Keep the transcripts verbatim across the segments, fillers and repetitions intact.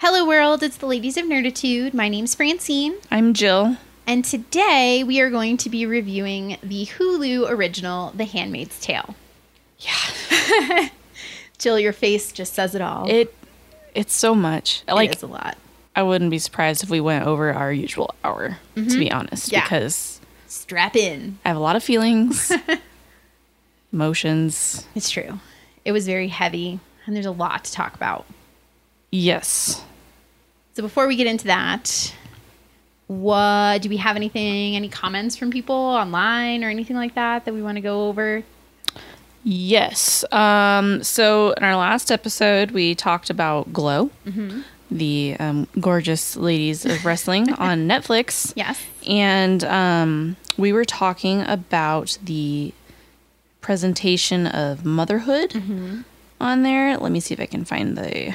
Hello world, it's the Ladies of Nerditude. My name's Francine. I'm Jill. And today we are going to be reviewing the Hulu original, The Handmaid's Tale. Yeah. Jill, your face just says it all. It it's so much. It like is a lot. I wouldn't be surprised if we went over our usual hour, mm-hmm. to be honest. Yeah. Because strap in. I have a lot of feelings, emotions. It's true. It was very heavy, and there's a lot to talk about. Yes. So before we get into that, what do we have anything, any comments from people online or anything like that that we want to go over? Yes. Um, so in our last episode, we talked about Glow, mm-hmm. the um, gorgeous ladies of wrestling on Netflix. Yes. And um, we were talking about the presentation of motherhood mm-hmm. on there. Let me see if I can find the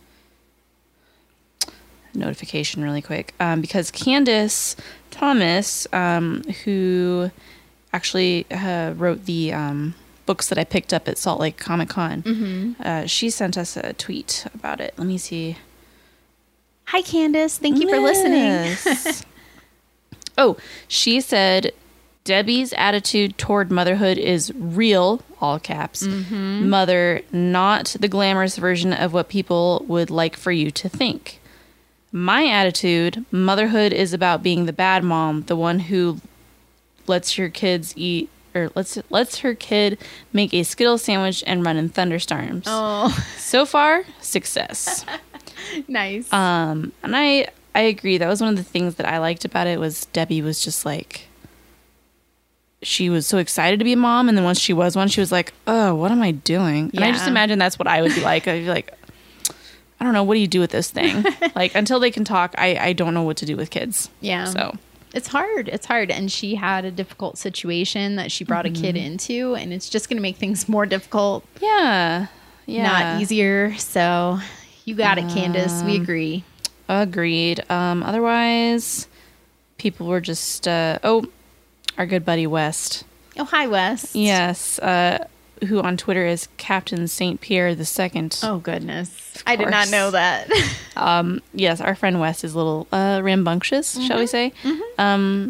notification really quick, um, because Candace Thomas, um, who actually uh, wrote the um, books that I picked up at Salt Lake Comic Con, mm-hmm. uh, she sent us a tweet about it. Let me see. Hi, Candace. Thank you for Yes. listening. Oh, she said, Debbie's attitude toward motherhood is real, all caps, mm-hmm. mother, not the glamorous version of what people would like for you to think. My attitude, motherhood is about being the bad mom, the one who lets your kids eat, or lets lets her kid make a Skittle sandwich and run in thunderstorms. Oh, So far, success. nice. Um, and I I agree. That was one of the things that I liked about it was Debbie was just like, she was so excited to be a mom, and then once she was one, she was like, oh, what am I doing? And Yeah. I just imagine that's what I would be like. I'd be like, I don't know, what do you do with this thing? Like, until they can talk, I, I don't know what to do with kids. Yeah. So it's hard. It's hard. And she had a difficult situation that she brought Mm-hmm. a kid into, and it's just going to make things more difficult, yeah, yeah, not easier. So you got it, Candace. We Um, agree. Agreed. Um, otherwise, people were just uh, oh, our good buddy West. Oh, hi, Wes. Yes, uh, who on Twitter is Captain Saint Pierre the Second. Oh, goodness. I did not course. know that. Um, yes, our friend West is a little uh, rambunctious, Mm-hmm. shall we say. Um,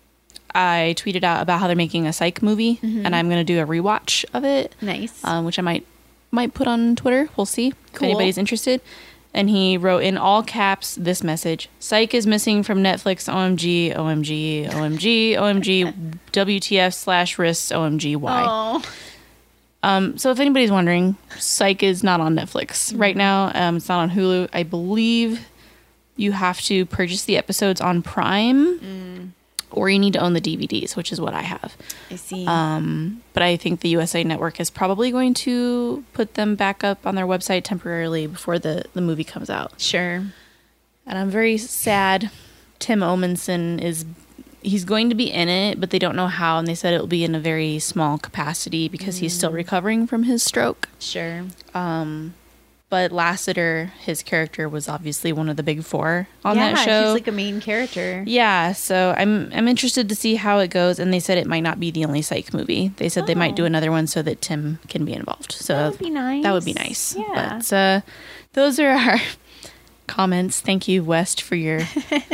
I tweeted out about how they're making a Psych movie, Mm-hmm. and I'm going to do a rewatch of it, Nice. um, which I might might put on Twitter. We'll see if Cool. anybody's interested. And he wrote in all caps this message: Psych is missing from Netflix. O M G, O M G, O M G, O M G, W T F slash risks, O M G, why? Oh, Um, so if anybody's wondering, Psych is not on Netflix right now. Um, it's not on Hulu. I believe you have to purchase the episodes on Prime, or you need to own the D V Ds, which is what I have. I see. Um, but I think the U S A Network is probably going to put them back up on their website temporarily before the, the movie comes out. Sure. And I'm very sad. Tim Omenson is... He's going to be in it, but they don't know how, and they said it will be in a very small capacity because he's still recovering from his stroke. Sure. Um, but Lassiter, his character, was obviously one of the big four on yeah, that show. she's like a main character. Yeah, so I'm I'm interested to see how it goes, and they said it might not be the only Psych movie. They said they might do Oh. another one so that Tim can be involved. So That would be nice. That would be nice. Yeah. But uh, those are our comments. Thank you, West, for your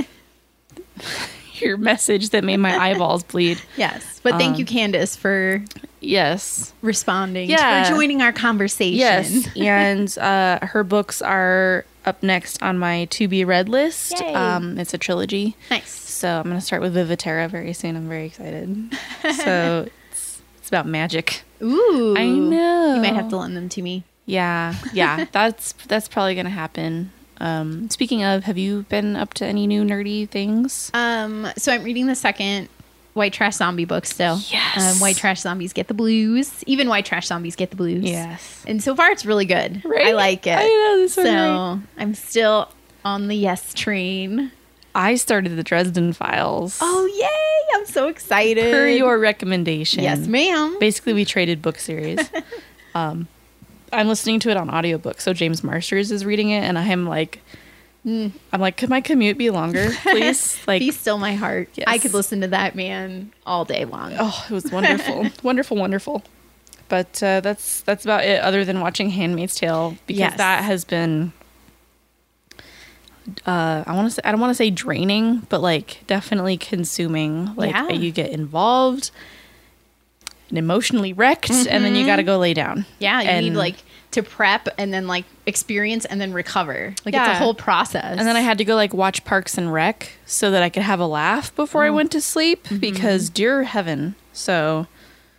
your message that made my eyeballs bleed. Yes. But thank Um, you, Candace, for Yes. responding. Yeah. For joining our conversation. Yes. And uh, her books are up next on my to be read list. Yay. Um, it's a trilogy. Nice. So I'm going to start with Viviterra very soon. I'm very excited. So it's, it's about magic. Ooh. I know. You might have to lend them to me. Yeah. Yeah. that's that's probably going to happen. Um, speaking of, have you been up to any new nerdy things? Um, so I'm reading the second White Trash Zombie book still. Yes. Um, White Trash Zombies Get the Blues. Even White Trash Zombies Get the Blues. Yes. And so far it's really good. Right? I like it. I know, this So one, right? I'm still on the yes train. I started the Dresden Files. Oh, yay. I'm so excited. Per your recommendation. Yes, ma'am. Basically, we traded book series. um, I'm listening to it on audiobook, so James Marsters is reading it, and I'm like, mm. I'm like, could my commute be longer, please? Like, Be Still My Heart. Yes. I could listen to that man all day long. oh, it was wonderful, wonderful, wonderful. But uh, that's that's about it. Other than watching *Handmaid's Tale*, because Yes. that has been uh, I want to say, I don't want to say draining, but like definitely consuming. Like Yeah. you get involved and emotionally wrecked, and then you got to go lay down. Yeah, you And- need like to prep and then like experience and then recover. Like it's Yeah. a whole process. And then I had to go like watch Parks and Rec so that I could have a laugh before I went to sleep because dear heaven. So,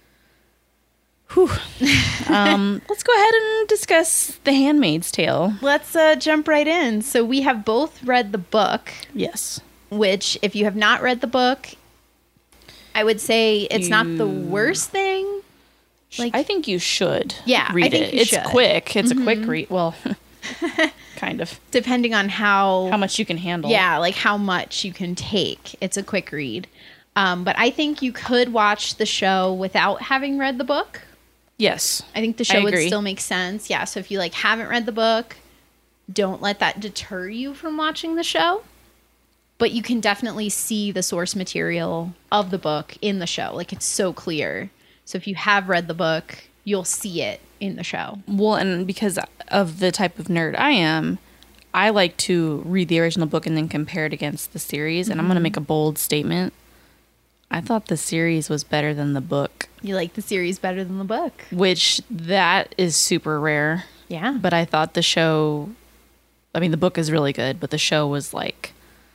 whew. um, let's go ahead and discuss The Handmaid's Tale. Let's uh, jump right in. So we have both read the book, Yes. which if you have not read the book, I would say it's not the You- worst thing. Like I think you should. Yeah, I read think it. you It's should. quick. It's a quick read. Well, kind of. depending on how How much you can handle. yeah, like how much you can take. It's a quick read. Um, but I think you could watch the show without having read the book. Yes. I think the I show would agree. still make sense. Yeah. So if you like haven't read the book, don't let that deter you from watching the show. But you can definitely see the source material of the book in the show. Like it's so clear. So if you have read the book, you'll see it in the show. Well, and because of the type of nerd I am, I like to read the original book and then compare it against the series. And I'm going to make a bold statement. I thought the series was better than the book, You like the series better than the book. which that is super rare. Yeah. But I thought the show, I mean, the book is really good, but the show was like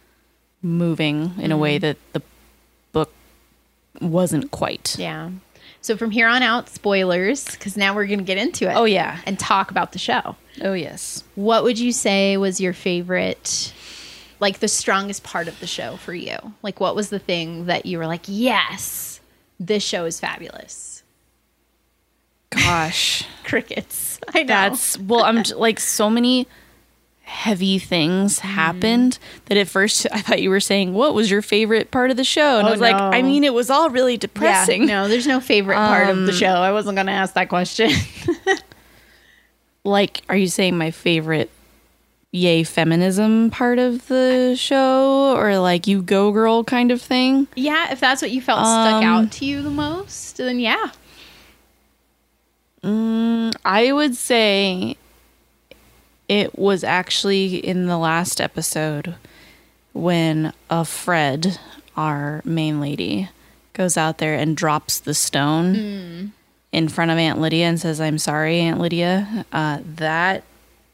moving in a way that the book wasn't quite. Yeah. So from here on out, spoilers, because now we're going to get into it. Oh, yeah. And talk about the show. Oh, yes. What would you say was your favorite, like the strongest part of the show for you? Like what was the thing that you were like, yes, this show is fabulous? Gosh. Crickets. I know. That's, well, I'm j- like, so many heavy things happened that at first I thought you were saying, what was your favorite part of the show? And Oh, I was like, no. I mean, it was all really depressing. Yeah, no, there's no favorite part of the Um, show. I wasn't going to ask that question. Like, are you saying my favorite yay feminism part of the show, or like you go girl kind of thing? Yeah, if that's what you felt stuck Um, out to you the most, then yeah. Mm, I would say it was actually in the last episode when uh, Fred, our main lady, goes out there and drops the stone in front of Aunt Lydia and says, "I'm sorry, Aunt Lydia." Uh, that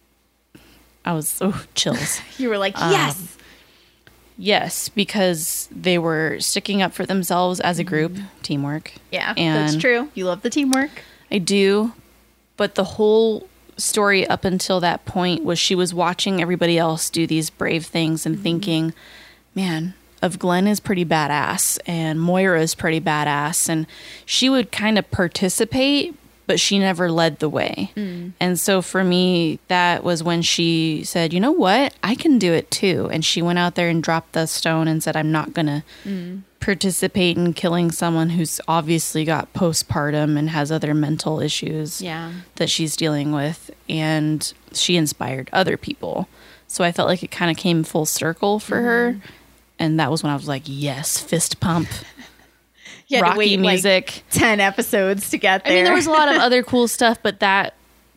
I was oh chills. You were like, Um, yes. Yes, because they were sticking up for themselves as a group, teamwork. Yeah, that's and- true. You love the teamwork. I do, but the whole story up until that point was she was watching everybody else do these brave things and thinking, man, of Glenn is pretty badass and Moira is pretty badass, and she would kind of participate, but she never led the way. And so for me, that was when she said, you know what, I can do it too. And she went out there and dropped the stone and said, I'm not gonna participate in killing someone who's obviously got postpartum and has other mental issues Yeah. that she's dealing with. And she inspired other people. So I felt like it kind of came full circle for her. And that was when I was like, yes, fist pump, You had to rocky wait, like, music. ten episodes to get there. I mean, there was a lot of other cool stuff, but that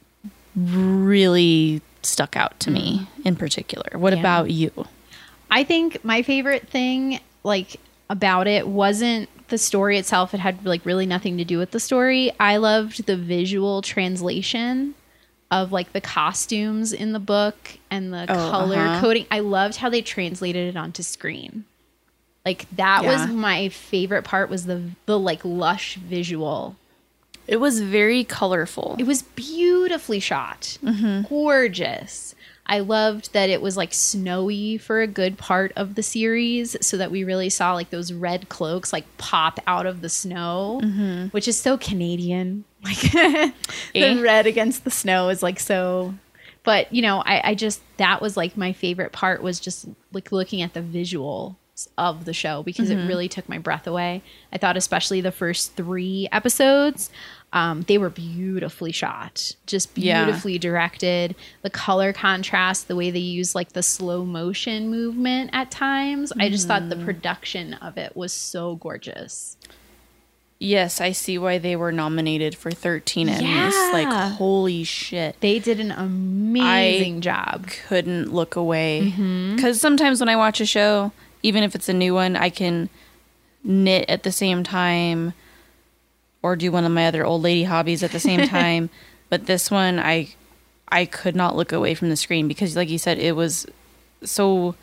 really stuck out to me in particular. What Yeah. about you? I think my favorite thing, like, about it wasn't the story itself. It had like really nothing to do with the story. I loved the visual translation of like the costumes in the book and the Oh, color uh-huh. coding. I loved how they translated it onto screen. Like that Yeah. was my favorite part, was the the like lush visual. It was very colorful. It was beautifully shot. Gorgeous. I loved that it was like snowy for a good part of the series, so that we really saw like those red cloaks like pop out of the snow, which is so Canadian. Like the Eh? red against the snow is like so. But you know, I, I just, that was like my favorite part, was just like looking at the visual of the show, because it really took my breath away. I thought especially the first three episodes, um, they were beautifully shot, just Yeah. beautifully directed. The color contrast, the way they use like the slow motion movement at times, I just thought the production of it was so gorgeous. Yes, I see why they were nominated for thirteen Emmys. Yeah. Like, holy shit. They did an amazing I job. Couldn't look away. Mm-hmm. Because sometimes when I watch a show, even if it's a new one, I can knit at the same time or do one of my other old lady hobbies at the same time. But this one, I I could not look away from the screen because, like you said, it was so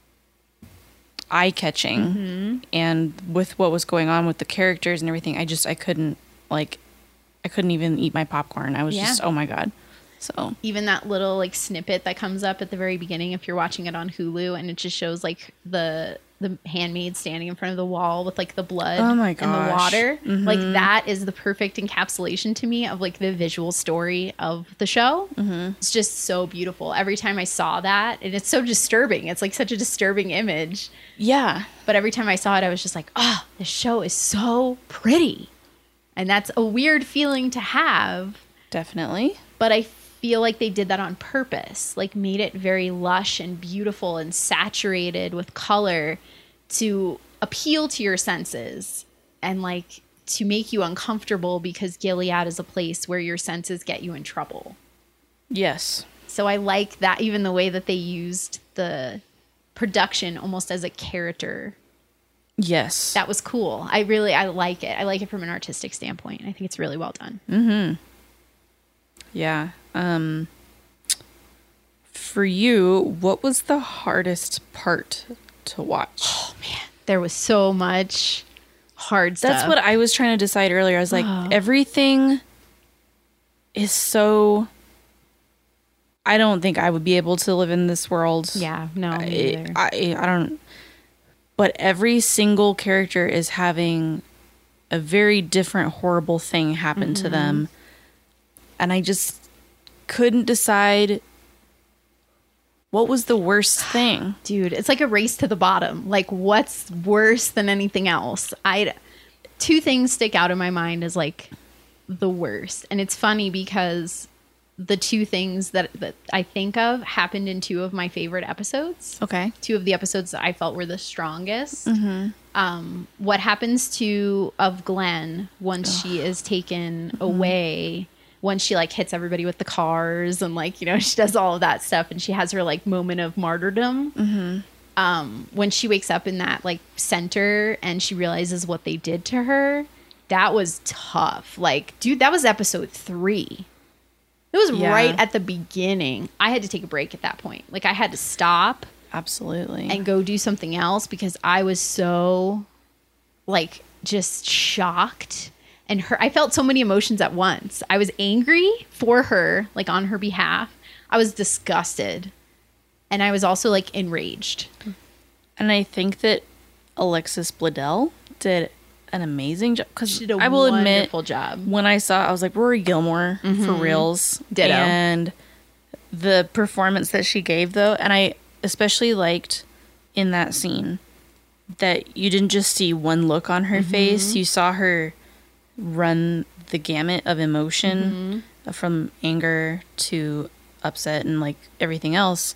eye-catching. Mm-hmm. And with what was going on with the characters and everything, I just, I couldn't, like, I couldn't even eat my popcorn. I was yeah. just, oh my God. So even that little, like, snippet that comes up at the very beginning, if you're watching it on Hulu, and it just shows, like, the the handmaid standing in front of the wall with, like, the blood oh my and the water. Mm-hmm. Like, that is the perfect encapsulation to me of, like, the visual story of the show. Mm-hmm. It's just so beautiful. Every time I saw that, and it's so disturbing. It's, like, such a disturbing image. Yeah. But every time I saw it, I was just like, oh, this show is so pretty. And that's a weird feeling to have. Definitely. But I feel like they did that on purpose, like made it very lush and beautiful and saturated with color to appeal to your senses and like to make you uncomfortable because Gilead is a place where your senses get you in trouble. Yes. So I like that, even the way that they used the production almost as a character. Yes. That was cool. I really, I like it. I like it from an artistic standpoint. I think it's really well done. Mm-hmm. Yeah. Um, for you, what was the hardest part to watch? Oh, man. There was so much hard stuff. That's what I was trying to decide earlier. I was like, oh. everything is so... I don't think I would be able to live in this world. Yeah, no, I, me either. I, I don't... But every single character is having a very different horrible thing happen mm-hmm. to them. And I just couldn't decide what was the worst thing. Dude, it's like a race to the bottom. Like, what's worse than anything else? I two things stick out in my mind as like the worst. And it's funny because the two things that, that I think of happened in two of my favorite episodes. Okay. Two of the episodes that I felt were the strongest. Mm-hmm. Um, what happens to of Glenn once Ugh. she is taken mm-hmm. away, once she like hits everybody with the cars and like, you know, she does all of that stuff and she has her like moment of martyrdom. Mm-hmm. Um, when she wakes up in that like center and she realizes what they did to her, that was tough. Like, dude, that was episode three. It was yeah. right at the beginning. I had to take a break at that point. Like I had to stop. Absolutely. And go do something else because I was so like just shocked. And her, I felt so many emotions at once. I was angry for her, like on her behalf. I was disgusted. And I was also like enraged. And I think that Alexis Bledel did an amazing job. Because she did a I will admit, job. When I saw, I was like, Rory Gilmore mm-hmm. for reals. Ditto. And the performance that she gave, though, and I especially liked in that scene that you didn't just see one look on her mm-hmm. face. You saw her run the gamut of emotion mm-hmm. from anger to upset and like everything else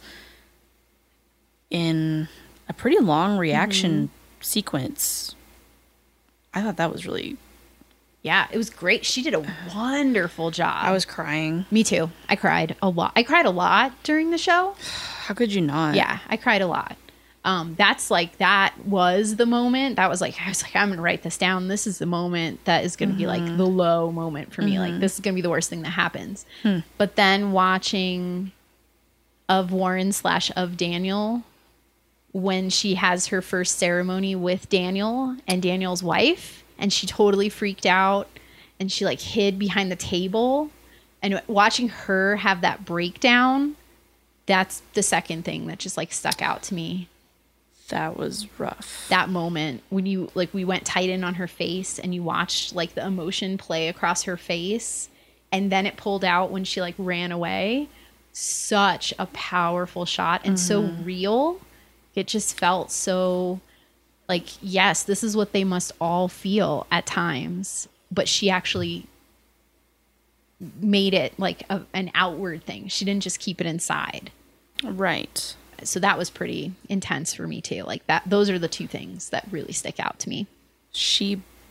in a pretty long reaction mm-hmm. sequence. I thought that was really... Yeah, it was great. She did a wonderful job. I was crying. Me too. I cried a lot. I cried a lot during the show. How could you not? Yeah, I cried a lot. Um, that's like, that was the moment. That was like, I was like, I'm going to write this down. This is the moment that is going to mm-hmm. be like the low moment for me. Mm-hmm. Like, this is going to be the worst thing that happens. Hmm. But then watching Of Warren slash Of Daniel, when she has her first ceremony with Daniel and Daniel's wife, and she totally freaked out and she like hid behind the table, and watching her have that breakdown, that's the second thing that just like stuck out to me. That was rough. That moment when you like, we went tight in on her face and you watched like the emotion play across her face, and then it pulled out when she like ran away. Such a powerful shot and mm-hmm. so real. It just felt so like, yes, this is what they must all feel at times. But she actually made it like a, an outward thing. She didn't just keep it inside. Right. So that was pretty intense for me too. Like that, those are the two things that really stick out to me. She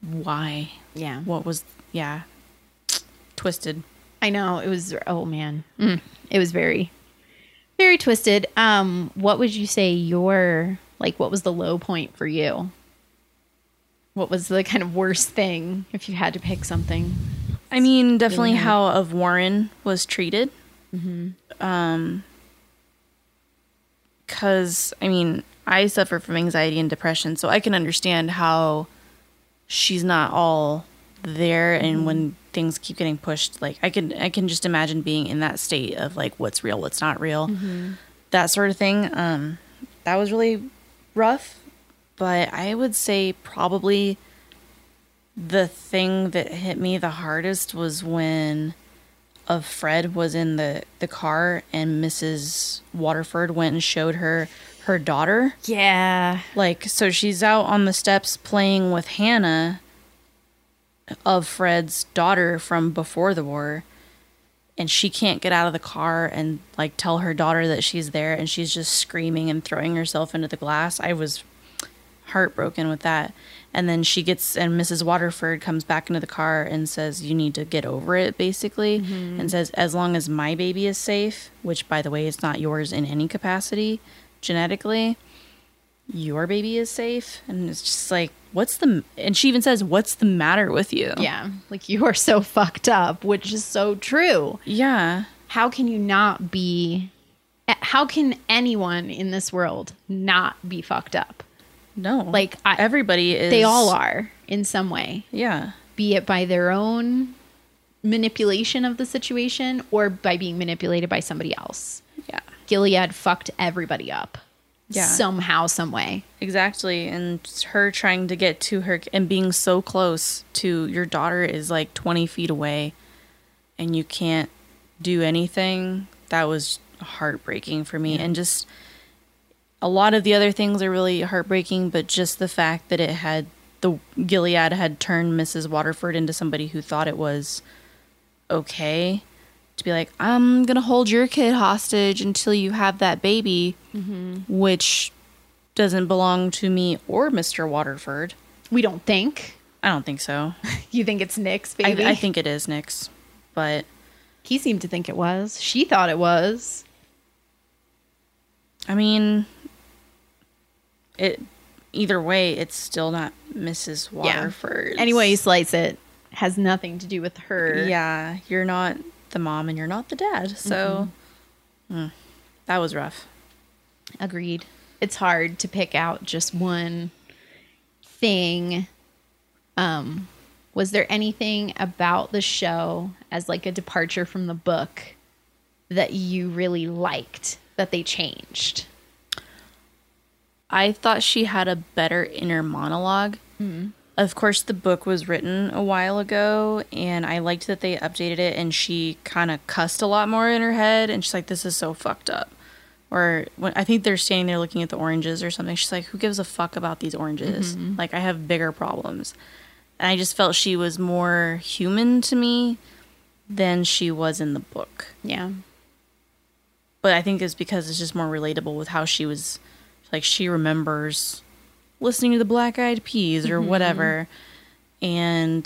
why? Yeah. What was, yeah, twisted. I know. It was, oh man. Mm. It was very, very twisted. Um, what would you say your, like, what was the low point for you? What was the kind of worst thing if you had to pick something? I mean, definitely really how of Warren was treated. Mm-hmm. Um, cause I mean, I suffer from anxiety and depression, so I can understand how she's not all there, and mm-hmm. when things keep getting pushed, like I can I can just imagine being in that state of like what's real, what's not real, mm-hmm. that sort of thing. Um, that was really rough, but I would say probably the thing that hit me the hardest was when of Fred was in the, the car and Missus Waterford went and showed her her daughter. Yeah. Like, so she's out on the steps playing with Hannah, of Fred's daughter from before the war, and she can't get out of the car and like tell her daughter that she's there, and she's just screaming and throwing herself into the glass. I was heartbroken with that. And then she gets, and Missus Waterford comes back into the car and says, you need to get over it, basically, mm-hmm. and says, as long as my baby is safe, which by the way is not yours in any capacity genetically, your baby is safe. And it's just like, what's the, and she even says, what's the matter with you? Yeah. Like, you are so fucked up, which is so true. Yeah. How can you not be, how can anyone in this world not be fucked up? No. Like, I, everybody is. They all are in some way. Yeah. Be it by their own manipulation of the situation or by being manipulated by somebody else. Yeah. Gilead fucked everybody up. Yeah. Somehow, some way. Exactly. And her trying to get to her and being so close to your daughter is like twenty feet away and you can't do anything. That was heartbreaking for me. Yeah. And just a lot of the other things are really heartbreaking, but just the fact that it had, the Gilead had turned Missus Waterford into somebody who thought it was okay to be like, I'm going to hold your kid hostage until you have that baby, mm-hmm. which doesn't belong to me or Mister Waterford. We don't think. I don't think so. You think it's Nick's baby? I, I think it is Nick's, but he seemed to think it was. She thought it was. I mean, it either way, it's still not Missus Waterford. Yeah. Any way you slice it, has nothing to do with her. Yeah, you're not the mom and you're not the dad. So mm-hmm. mm, that was rough. Agreed. It's hard to pick out just one thing. Um, was there anything about the show as like a departure from the book that you really liked that they changed? I thought she had a better inner monologue. Mm-hmm. Of course, the book was written a while ago, and I liked that they updated it, and she kind of cussed a lot more in her head, and she's like, this is so fucked up. Or when I think they're standing there looking at the oranges or something, she's like, who gives a fuck about these oranges? Mm-hmm. Like, I have bigger problems. And I just felt she was more human to me than she was in the book. Yeah. But I think it's because it's just more relatable with how she was. Like, she remembers listening to the Black Eyed Peas or mm-hmm. whatever. And,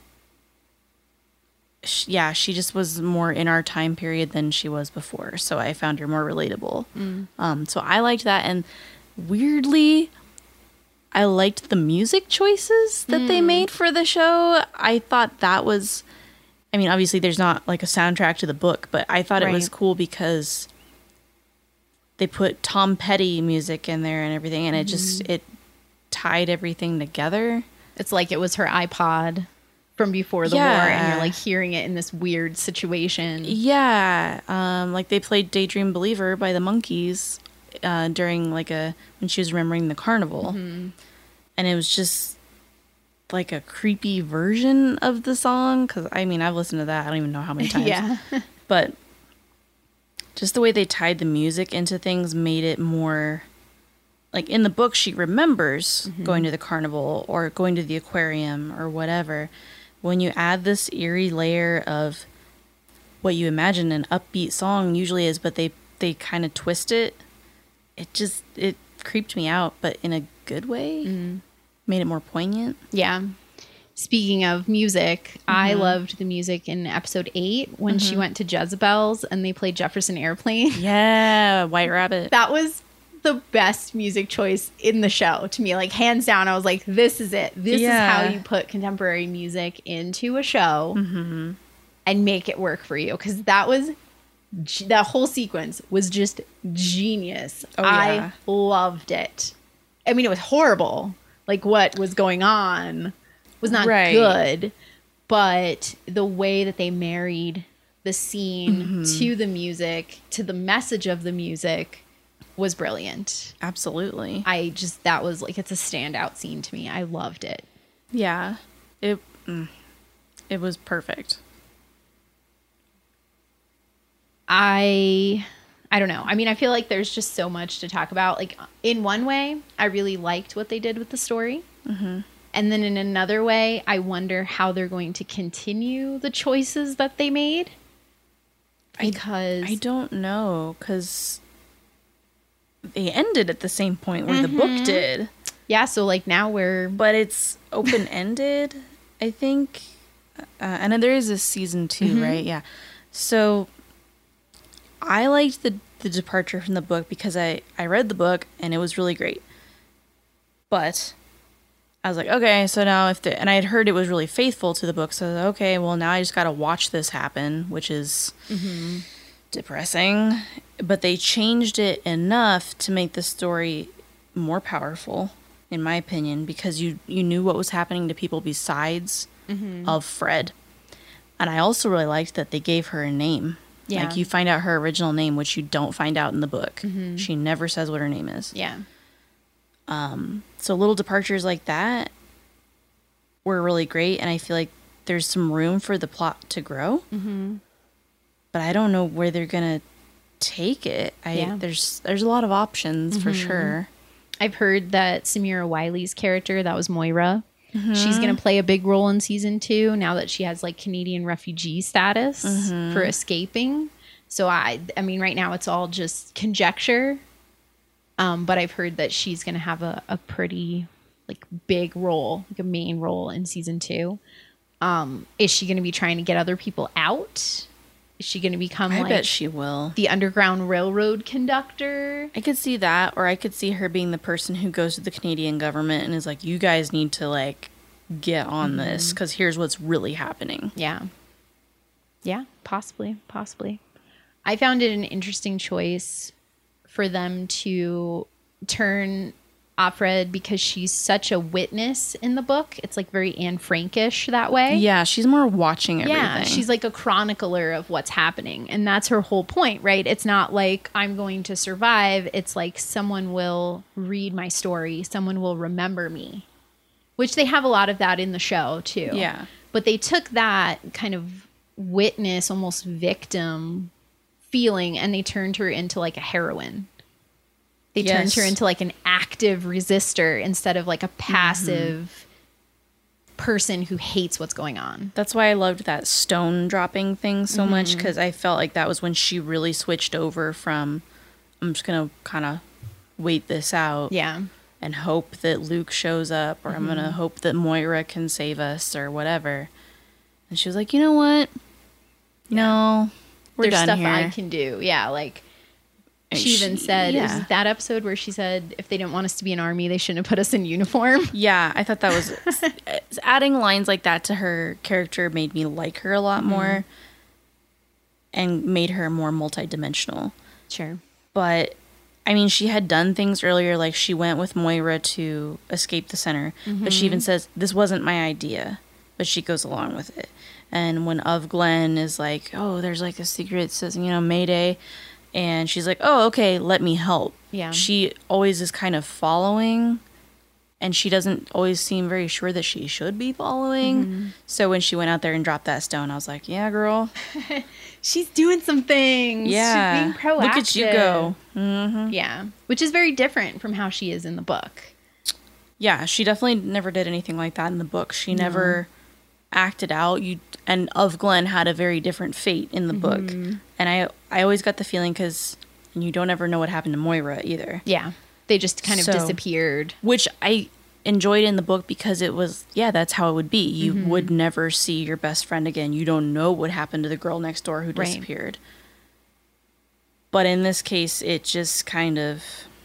she, yeah, she just was more in our time period than she was before. So I found her more relatable. Mm. Um, so I liked that. And weirdly, I liked the music choices that mm. they made for the show. I thought that was, I mean, obviously there's not like a soundtrack to the book, but I thought right. it was cool because they put Tom Petty music in there and everything, and it just, it tied everything together. It's like it was her iPod from before the yeah. war, and you're like hearing it in this weird situation. Yeah. Um, like they played Daydream Believer by the Monkees uh, during like a, when she was remembering the carnival. Mm-hmm. And it was just like a creepy version of the song. Cause I mean, I've listened to that. I don't even know how many times. Yeah. But just the way they tied the music into things made it more like in the book, she remembers mm-hmm. going to the carnival or going to the aquarium or whatever. When you add this eerie layer of what you imagine an upbeat song usually is, but they, they kind of twist it. It just, it creeped me out, but in a good way. Mm-hmm. Made it more poignant. Yeah. speaking of music, mm-hmm. I loved the music in episode eight when mm-hmm. she went to Jezebel's and they played Jefferson Airplane. Yeah, White Rabbit. That was the best music choice in the show to me. Like, hands down, I was like, this is it. This yeah. is how you put contemporary music into a show mm-hmm. and make it work for you. Because that was, that whole sequence was just genius. Oh, yeah. I loved it. I mean, it was horrible. Like, what was going on was not right. good. But the way that they married the scene mm-hmm. to the music, to the message of the music, was brilliant. Absolutely. I just, that was like, it's a standout scene to me. I loved it. Yeah. It, mm, it was perfect. I, I don't know. I mean, I feel like there's just so much to talk about. Like, in one way, I really liked what they did with the story. Mm-hmm. And then in another way, I wonder how they're going to continue the choices that they made. Because I, I don't know, because they ended at the same point where mm-hmm. the book did. Yeah, so like now we're... But it's open-ended, I think. Uh, and then there is a season two, mm-hmm. right? Yeah. So I liked the, the departure from the book because I, I read the book and it was really great. But I was like, okay, so now if the... And I had heard it was really faithful to the book, so I was like, okay, well now I just got to watch this happen, which is mm-hmm. depressing. But they changed it enough to make the story more powerful, in my opinion, because you, you knew what was happening to people besides mm-hmm. of Fred. And I also really liked that they gave her a name. Yeah. Like, you find out her original name, which you don't find out in the book. Mm-hmm. She never says what her name is. Yeah. Um. So little departures like that were really great, and I feel like there's some room for the plot to grow. Mm-hmm. But I don't know where they're going to take it. I yeah. there's there's a lot of options mm-hmm. for sure. I've heard that Samira Wiley's character, that was Moira, mm-hmm. she's gonna play a big role in season two now that she has like Canadian refugee status mm-hmm. for escaping. So I I mean right now it's all just conjecture. Um, but I've heard that she's gonna have a, a pretty like big role, like a main role in season two. Um, is she gonna be trying to get other people out? Is she going to become I like bet she will. the Underground Railroad conductor? I could see that, or I could see her being the person who goes to the Canadian government and is like, you guys need to like get on mm-hmm. this because here's what's really happening. Yeah. Yeah, possibly, possibly. I found it an interesting choice for them to turn Offred because she's such a witness in the book. It's like very Anne Frankish that way. Yeah, she's more watching everything. Yeah, she's like a chronicler of what's happening. And that's her whole point, right? It's not like I'm going to survive. It's like someone will read my story. Someone will remember me. Which they have a lot of that in the show too. Yeah. But they took that kind of witness, almost victim feeling and they turned her into like a heroine. They yes. turned her into like an active resistor instead of like a passive mm-hmm. person who hates what's going on. That's why I loved that stone dropping thing so mm-hmm. much, because I felt like that was when she really switched over from, I'm just going to kind of wait this out. Yeah. And hope that Luke shows up, or mm-hmm. I'm going to hope that Moira can save us or whatever. And she was like, you know what? Yeah. No, we're There's done stuff here. I can do. Yeah, like... She even said, yeah. is that episode where she said if they didn't want us to be an army, they shouldn't have put us in uniform? Yeah, I thought that was... adding lines like that to her character made me like her a lot mm-hmm. more and made her more multidimensional. Sure. But, I mean, she had done things earlier, like she went with Moira to escape the center, mm-hmm. but she even says, this wasn't my idea, but she goes along with it. And when Of Glen is like, oh, there's like a secret that says, you know, Mayday... And she's like, oh, okay, let me help. Yeah. She always is kind of following, and she doesn't always seem very sure that she should be following. Mm-hmm. So when she went out there and dropped that stone, I was like, yeah, girl. She's doing some things. Yeah. She's being proactive. Look at you go. Mm-hmm. Yeah. Which is very different from how she is in the book. Yeah, she definitely never did anything like that in the book. She no. never acted out. You and Of Glen had a very different fate in the mm-hmm. book. And I I always got the feeling, because you don't ever know what happened to Moira either. Yeah. They just kind of so, disappeared. Which I enjoyed it in the book because it was, yeah, that's how it would be. You mm-hmm. would never see your best friend again. You don't know what happened to the girl next door who disappeared. Right. But in this case, it just kind of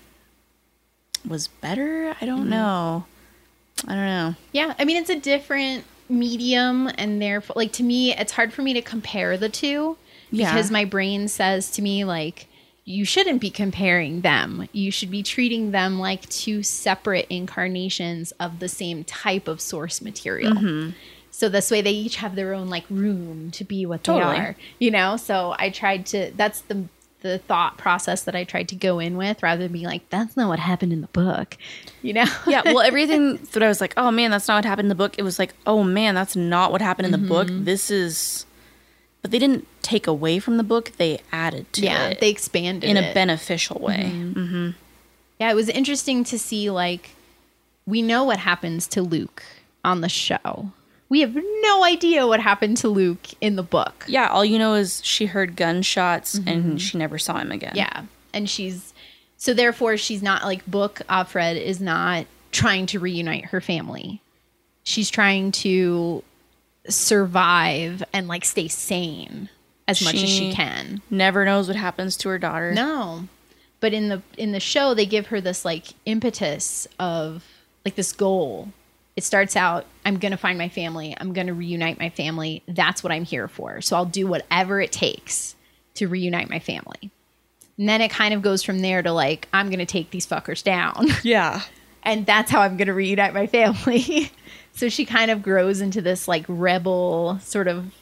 was better. I don't mm-hmm. know. I don't know. Yeah, I mean, it's a different medium, and therefore, like, to me, it's hard for me to compare the two yeah. because my brain says to me, like, you shouldn't be comparing them. You should be treating them like two separate incarnations of the same type of source material. Mm-hmm. So this way they each have their own, like, room to be what totally. They are, you know? So I tried to, that's the the thought process that I tried to go in with, rather than being like, that's not what happened in the book, you know? Yeah, well, everything that I was like, oh man, that's not what happened in the book. It was like, oh man, that's not what happened in mm-hmm. the book. This is, but they didn't take away from the book. They added to yeah, it. Yeah, they expanded in it. a beneficial way. Mm-hmm. Mm-hmm. Yeah, it was interesting to see, like, we know what happens to Luke on the show. We have no idea what happened to Luke in the book. Yeah, all you know is she heard gunshots mm-hmm. and she never saw him again. Yeah, and she's, so therefore she's not, like, book Offred is not trying to reunite her family. She's trying to survive and, like, stay sane as much she as she can. Never knows what happens to her daughter. No. But in the in the show, they give her this, like, impetus of, like, this goal. It starts out, I'm going to find my family. I'm going to reunite my family. That's what I'm here for. So I'll do whatever it takes to reunite my family. And then it kind of goes from there to, like, I'm going to take these fuckers down. Yeah. And that's how I'm going to reunite my family. So she kind of grows into this, like, rebel sort of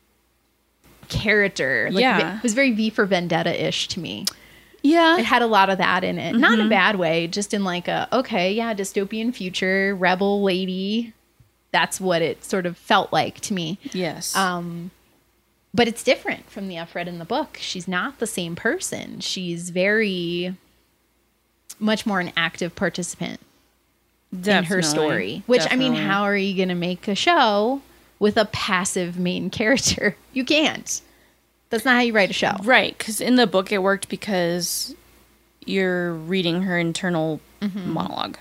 character. Like, yeah. It was very V for Vendetta-ish to me. Yeah. It had a lot of that in it. Mm-hmm. Not in a bad way, just in, like, a, okay, yeah, dystopian future, rebel lady. That's what it sort of felt like to me. Yes. Um, but it's different from the Offred in the book. She's not the same person. She's very much more an active participant Definitely. In her story. Which, Definitely. I mean, how are you going to make a show with a passive main character? You can't. That's not how you write a show. Right, because in the book it worked because you're reading her internal mm-hmm. monologue.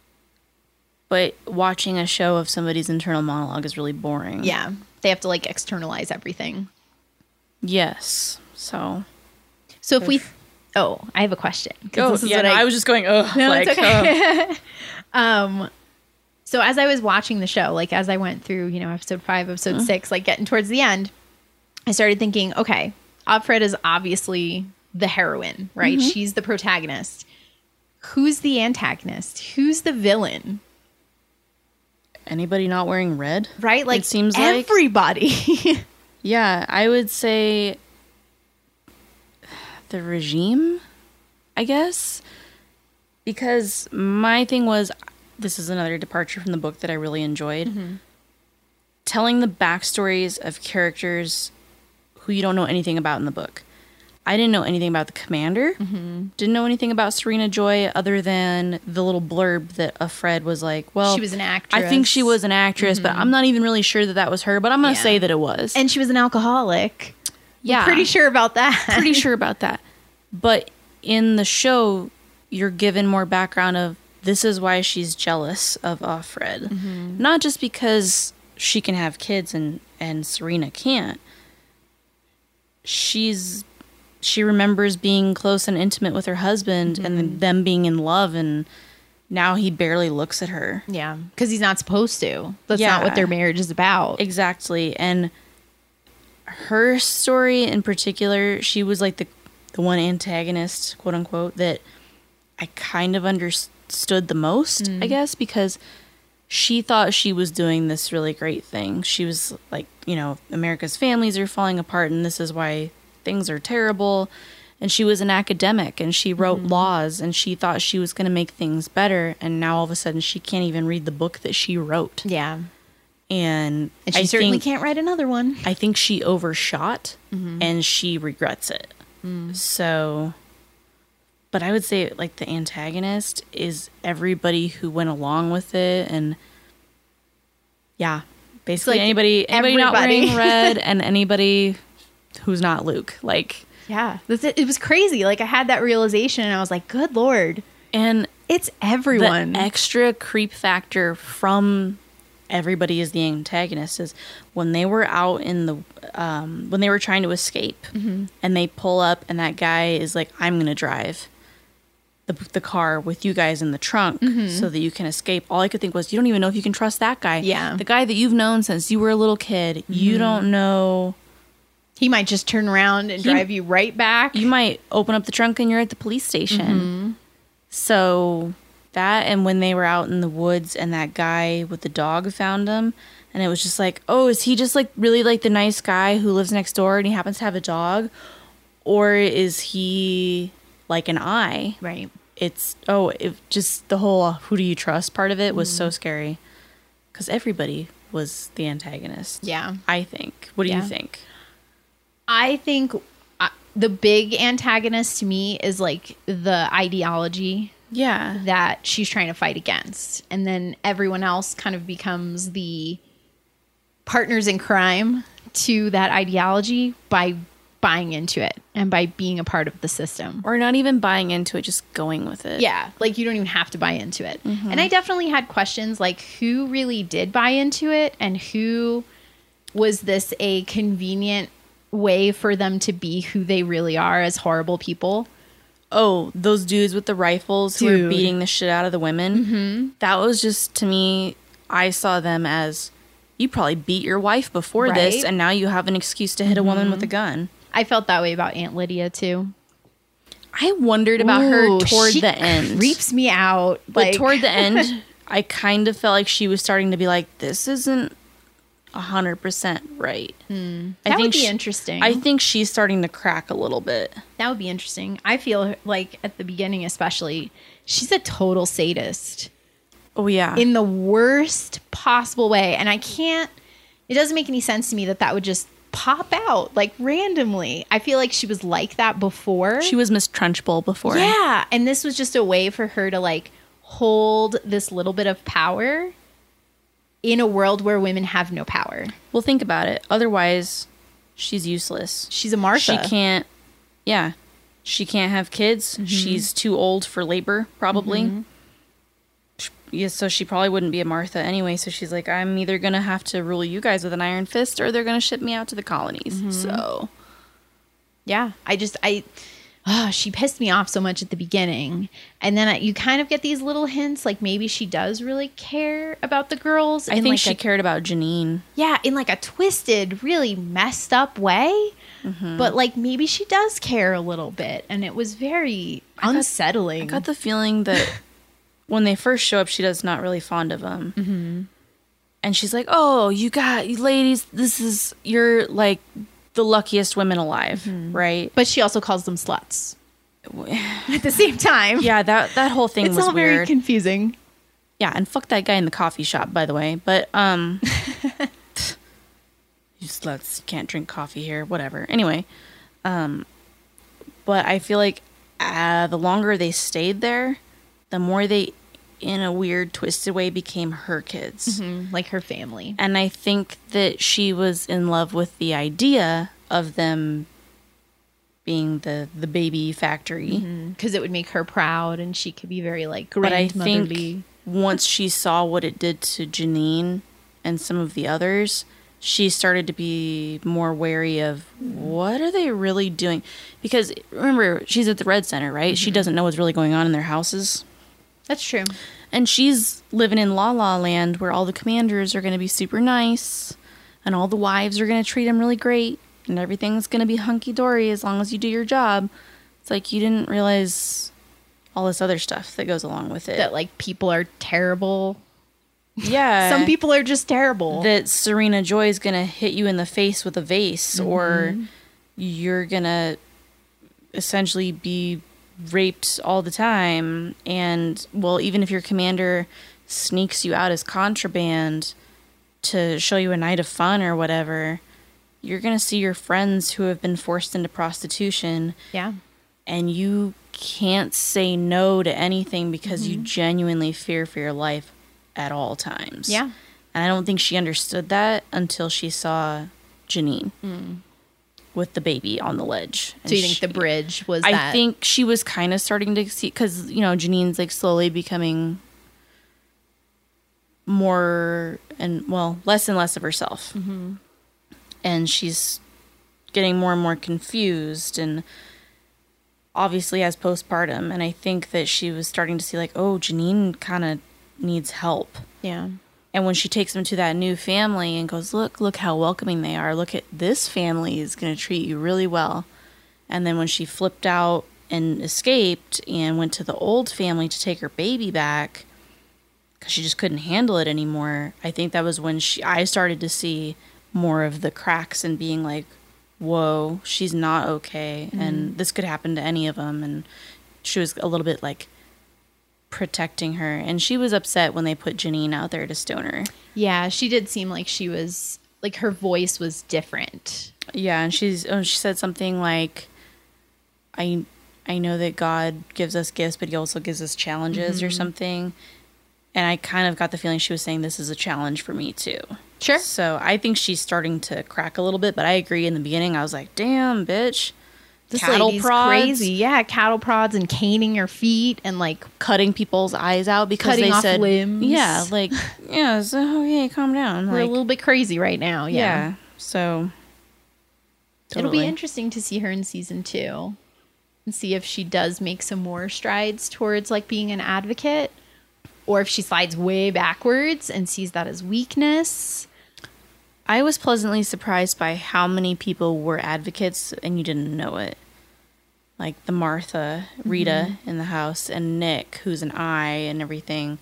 But watching a show of somebody's internal monologue is really boring. Yeah, they have to, like, externalize everything. Yes, so... So if, if we... Oh, I have a question. Oh, this is yeah, what no, I, I was just going, oh, no, like... It's okay. Oh. um, so as I was watching the show, like, as I went through, you know, episode five, episode mm-hmm. six, like, getting towards the end... I started thinking, okay, Offred is obviously the heroine, right? Mm-hmm. She's the protagonist. Who's the antagonist? Who's the villain? Anybody not wearing red? Right? Like, it seems everybody. Like, yeah, I would say the regime, I guess. Because my thing was, this is another departure from the book that I really enjoyed. Mm-hmm. Telling the backstories of characters who you don't know anything about in the book. I didn't know anything about the commander. Mm-hmm. Didn't know anything about Serena Joy other than the little blurb that Offred was like, well... She was an actress. I think she was an actress, mm-hmm. but I'm not even really sure that that was her, but I'm going to yeah. say that it was. And she was an alcoholic. Yeah. I'm pretty sure about that. Pretty sure about that. But in the show, you're given more background of this is why she's jealous of Offred. Mm-hmm. Not just because she can have kids and, and Serena can't. She's she remembers being close and intimate with her husband mm-hmm. and them being in love, and now he barely looks at her. Yeah, because he's not supposed to. That's yeah, not what their marriage is about. Exactly. And her story in particular, she was like the the one antagonist, quote unquote, that I kind of understood the most, mm. I guess, because she thought she was doing this really great thing. She was like, you know, America's families are falling apart and this is why things are terrible. And she was an academic and she wrote mm-hmm. laws and she thought she was going to make things better. And now all of a sudden she can't even read the book that she wrote. Yeah. And, and she I certainly think, can't write another one. I think she overshot mm-hmm. and she regrets it. Mm. So... But I would say, like, the antagonist is everybody who went along with it, and yeah, basically like anybody, anybody not wearing red, and anybody who's not Luke. Like, yeah, that's it. It was crazy. Like, I had that realization, and I was like, "Good Lord!" And It's everyone. The extra creep factor from everybody is the antagonist is when they were out in the um, when they were trying to escape, mm-hmm. and they pull up and that guy is like, I'm gonna drive the the car with you guys in the trunk, mm-hmm. so that you can escape. All I could think was, you don't even know if you can trust that guy. Yeah, the guy that you've known since you were a little kid. Mm-hmm. You don't know. He might just turn around and he, drive you right back. You might open up the trunk and you're at the police station. Mm-hmm. So that, and when they were out in the woods and that guy with the dog found him, and it was just like, oh, is he just like really like the nice guy who lives next door and he happens to have a dog? Or is he like an eye? Right. It's, oh, it just the whole who do you trust part of it was mm. so scary. Because everybody was the antagonist. Yeah. I think. What do yeah. you think? I think uh, the big antagonist to me is like the ideology. Yeah. That she's trying to fight against. And then everyone else kind of becomes the partners in crime to that ideology by buying into it and by being a part of the system. Or not even buying into it, just going with it. Yeah. Like you don't even have to buy into it. Mm-hmm. And I definitely had questions like who really did buy into it and who was this a convenient way for them to be who they really are as horrible people. Oh, those dudes with the rifles Dude. who were beating the shit out of the women. Mm-hmm. That was just, to me, I saw them as, you probably beat your wife before right? this, and now you have an excuse to hit mm-hmm. a woman with a gun. I felt that way about Aunt Lydia, too. I wondered about Ooh, her toward the end. Creeps me out. But like... toward the end, I kind of felt like she was starting to be like, this isn't one hundred percent right. Mm. That I think would be she, interesting. I think she's starting to crack a little bit. That would be interesting. I feel like at the beginning especially, she's a total sadist. Oh, yeah. In the worst possible way. And I can't, it doesn't make any sense to me that that would just pop out like randomly. I feel like she was like that before. She was Miss Trunchbull before. Yeah. And this was just a way for her to like hold this little bit of power in a world where women have no power. Well, think about it. Otherwise, she's useless. She's a Martha. She can't, yeah. She can't have kids. Mm-hmm. She's too old for labor, probably. Mm-hmm. Yeah, so she probably wouldn't be a Martha anyway. So she's like, I'm either going to have to rule you guys with an iron fist or they're going to ship me out to the colonies. Mm-hmm. So, yeah. I just, I... Oh, she pissed me off so much at the beginning. And then I, you kind of get these little hints, like maybe she does really care about the girls. I think like she a, cared about Janine. Yeah, in like a twisted, really messed up way. Mm-hmm. But like maybe she does care a little bit. And it was very I unsettling. Got, I got the feeling that when they first show up, she does not really fond of them. Mm-hmm. And she's like, oh, you got, you ladies, this is, you're like... the luckiest women alive, mm-hmm. right? But she also calls them sluts at the same time. Yeah, that that whole thing it's was all weird. Very confusing. Yeah, and fuck that guy in the coffee shop, by the way. But um, you sluts can't drink coffee here. Whatever. Anyway, um, but I feel like uh, the longer they stayed there, the more they, in a weird, twisted way, became her kids. Mm-hmm. Like her family. And I think that she was in love with the idea of them being the, the baby factory. Because mm-hmm. it would make her proud and she could be very, like, grandmotherly. But I think once she saw what it did to Janine and some of the others, she started to be more wary of what are they really doing? Because, remember, she's at the Red Center, right? Mm-hmm. She doesn't know what's really going on in their houses. That's true. And she's living in La La Land where all the commanders are going to be super nice and all the wives are going to treat them really great and everything's going to be hunky-dory as long as you do your job. It's like you didn't realize all this other stuff that goes along with it. That, like, people are terrible. Yeah. Some people are just terrible. That Serena Joy is going to hit you in the face with a vase mm-hmm. or you're going to essentially be raped all the time, and well, even if your commander sneaks you out as contraband to show you a night of fun or whatever, you're gonna see your friends who have been forced into prostitution. Yeah. And you can't say no to anything because mm-hmm. you genuinely fear for your life at all times. Yeah. And I don't think she understood that until she saw Janine. Mm. with the baby on the ledge. So you think she, the bridge was I that? think she was kind of starting to see, because, you know, Janine's like slowly becoming more and, well, less and less of herself. Mm-hmm. And she's getting more and more confused and obviously has postpartum. And I think that she was starting to see like, oh, Janine kind of needs help. Yeah. And when she takes them to that new family and goes, look, look how welcoming they are. Look at this family is going to treat you really well. And then when she flipped out and escaped and went to the old family to take her baby back because she just couldn't handle it anymore, I think that was when she I started to see more of the cracks and being like, whoa, she's not okay. Mm-hmm. And this could happen to any of them. And she was a little bit like protecting her, and she was upset when they put Janine out there to stone her. Yeah, she did seem like she was like her voice was different. Yeah, and she's oh, she said something like, I I know that God gives us gifts, but he also gives us challenges, mm-hmm. or something. And I kind of got the feeling she was saying this is a challenge for me too. Sure. So I think she's starting to crack a little bit, but I agree, in the beginning I was like, damn, bitch. This cattle lady's prods. Crazy. Yeah, cattle prods and caning her feet and like cutting people's eyes out because cutting they off said limbs. Yeah, like yeah, so okay, calm down. We're like, a little bit crazy right now. Yeah. yeah so totally. It'll be interesting to see her in season two and see if she does make some more strides towards like being an advocate, or if she slides way backwards and sees that as weakness. I was pleasantly surprised by how many people were advocates and you didn't know it. Like the Martha, Rita, mm-hmm. in the house, and Nick, who's an eye and everything,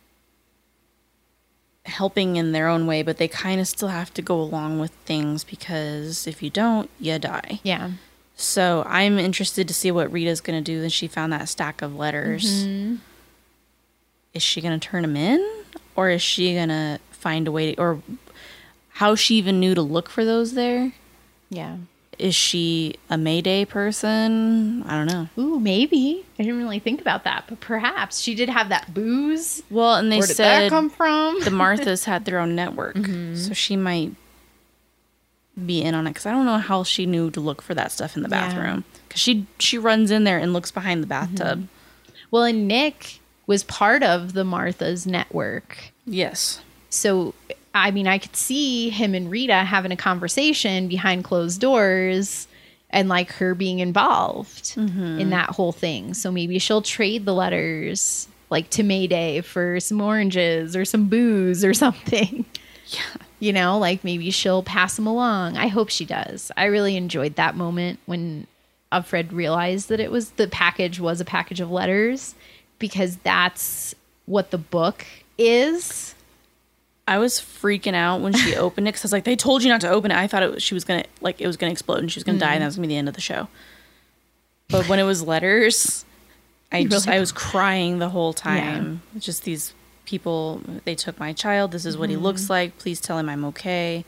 helping in their own way, but they kind of still have to go along with things because if you don't, you die. Yeah. So I'm interested to see what Rita's going to do. Then she found that stack of letters. Mm-hmm. Is she going to turn them in? Or is she going to find a way to... Or how she even knew to look for those there? Yeah. Is she a Mayday person? I don't know. Ooh, maybe. I didn't really think about that, but perhaps. She did have that booze. Well, and they Where did said that come from? the Marthas had their own network, mm-hmm. so she might be in on it. Because I don't know how she knew to look for that stuff in the bathroom. Because she she runs in there and looks behind the bathtub. Mm-hmm. Well, and Nick was part of the Martha's network. Yes. So, I mean, I could see him and Rita having a conversation behind closed doors and like her being involved mm-hmm. in that whole thing. So maybe she'll trade the letters like to Mayday for some oranges or some booze or something. Yeah. You know, like maybe she'll pass them along. I hope she does. I really enjoyed that moment when Fred realized that it was the package was a package of letters, because that's what the book is. I was freaking out when she opened it because I was like, they told you not to open it. I thought it was, she was going to, like, it was going to explode and she was going to mm. die and that was going to be the end of the show. But when it was letters, I you just, really? I was crying the whole time. Yeah. Just these people, they took my child. This is what mm. he looks like. Please tell him I'm okay.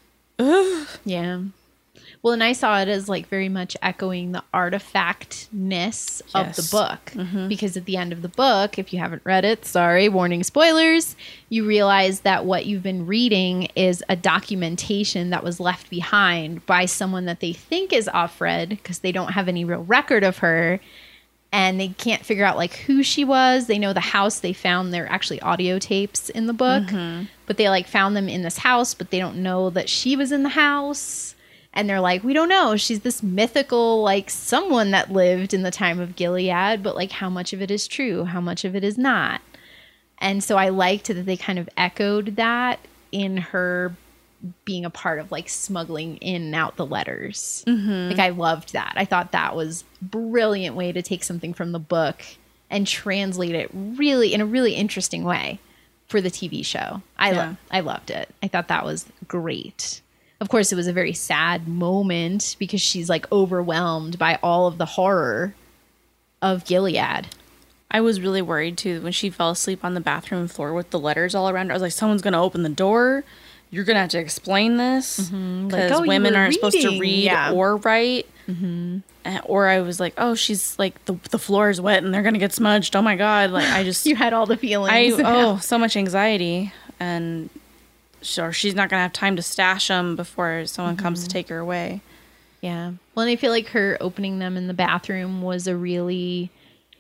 Ugh. Yeah. Well, and I saw it as like very much echoing the artifact-ness yes. of the book. Mm-hmm. Because at the end of the book, if you haven't read it, sorry, warning spoilers, you realize that what you've been reading is a documentation that was left behind by someone that they think is Offred, because they don't have any real record of her. And they can't figure out like who she was. They know the house they found. They're actually audio tapes in the book. Mm-hmm. But they like found them in this house, but they don't know that she was in the house. And they're like, we don't know. She's this mythical, like, someone that lived in the time of Gilead, but, like, how much of it is true? How much of it is not? And so I liked that they kind of echoed that in her being a part of, like, smuggling in and out the letters. Mm-hmm. Like, I loved that. I thought that was a brilliant way to take something from the book and translate it really in a really interesting way for the T V show. I, yeah. lo- I loved it. I thought that was great. Of course, it was a very sad moment because she's like overwhelmed by all of the horror of Gilead. I was really worried too when she fell asleep on the bathroom floor with the letters all around her. I was like, someone's going to open the door. You're going to have to explain this because mm-hmm. like, oh, women aren't reading. supposed to read yeah. or write. Mm-hmm. Or I was like, oh, she's like, the the floor is wet and they're going to get smudged. Oh my God. Like I just. You had all the feelings. I, oh, so much anxiety. And sure, she's not going to have time to stash them before someone mm-hmm. comes to take her away. Yeah. Well, and I feel like her opening them in the bathroom was a really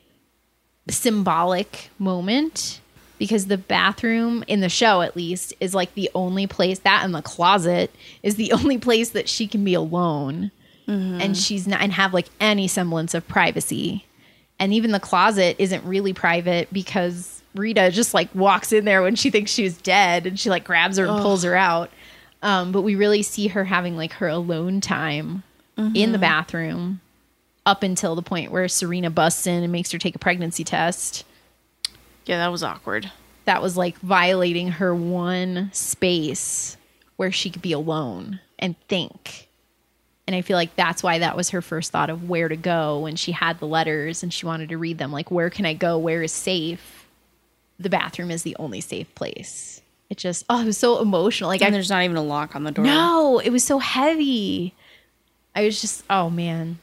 symbolic moment because the bathroom in the show, at least, is like the only place, that and the closet is the only place that she can be alone. Mm-hmm. And she's not, and have like any semblance of privacy. And even the closet isn't really private because Rita just like walks in there when she thinks she's dead and she like grabs her and Ugh. pulls her out. Um, but we really see her having like her alone time mm-hmm. in the bathroom up until the point where Serena busts in and makes her take a pregnancy test. Yeah, that was awkward. That was like violating her one space where she could be alone and think. And I feel like that's why that was her first thought of where to go when she had the letters and she wanted to read them. Like, where can I go? Where is safe? The bathroom is the only safe place. It just, oh, it was so emotional. Like, and I, there's not even a lock on the door. No, it was so heavy. I was just, oh, man.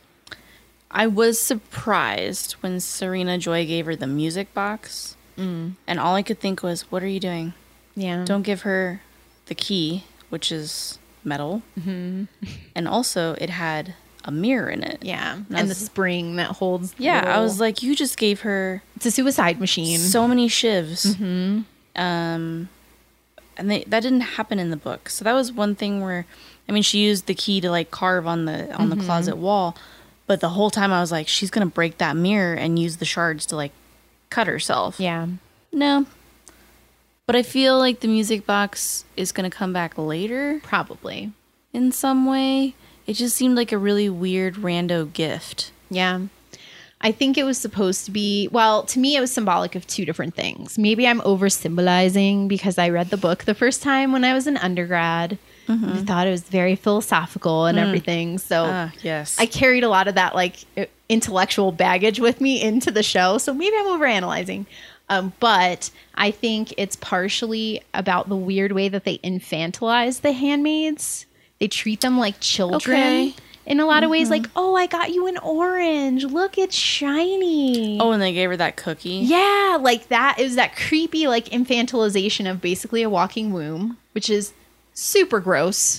I was surprised when Serena Joy gave her the music box. Mm. And all I could think was, what are you doing? Yeah. Don't give her the key, which is metal. Mm-hmm. And also, it had a mirror in it. Yeah. And, and was, the spring that holds. Yeah. Little... I was like, you just gave her. It's a suicide machine. So many shivs. Mm-hmm. Um, and they, that didn't happen in the book. So that was one thing where, I mean, she used the key to like carve on the on mm-hmm. the closet wall. But the whole time I was like, she's going to break that mirror and use the shards to like cut herself. Yeah. No. But I feel like the music box is going to come back later. Probably. In some way. It just seemed like a really weird rando gift. Yeah. I think it was supposed to be, well, to me, it was symbolic of two different things. Maybe I'm over symbolizing because I read the book the first time when I was an undergrad. Mm-hmm. I thought it was very philosophical and mm. everything. So uh, yes. I carried a lot of that like intellectual baggage with me into the show. So maybe I'm overanalyzing. Um, but I think it's partially about the weird way that they infantilize the handmaids. They treat them like children. Okay. In a lot of mm-hmm. ways, like, oh, I got you an orange. Look, it's shiny. Oh, and they gave her that cookie? Yeah, like that. It was that creepy, like, infantilization of basically a walking womb, which is super gross.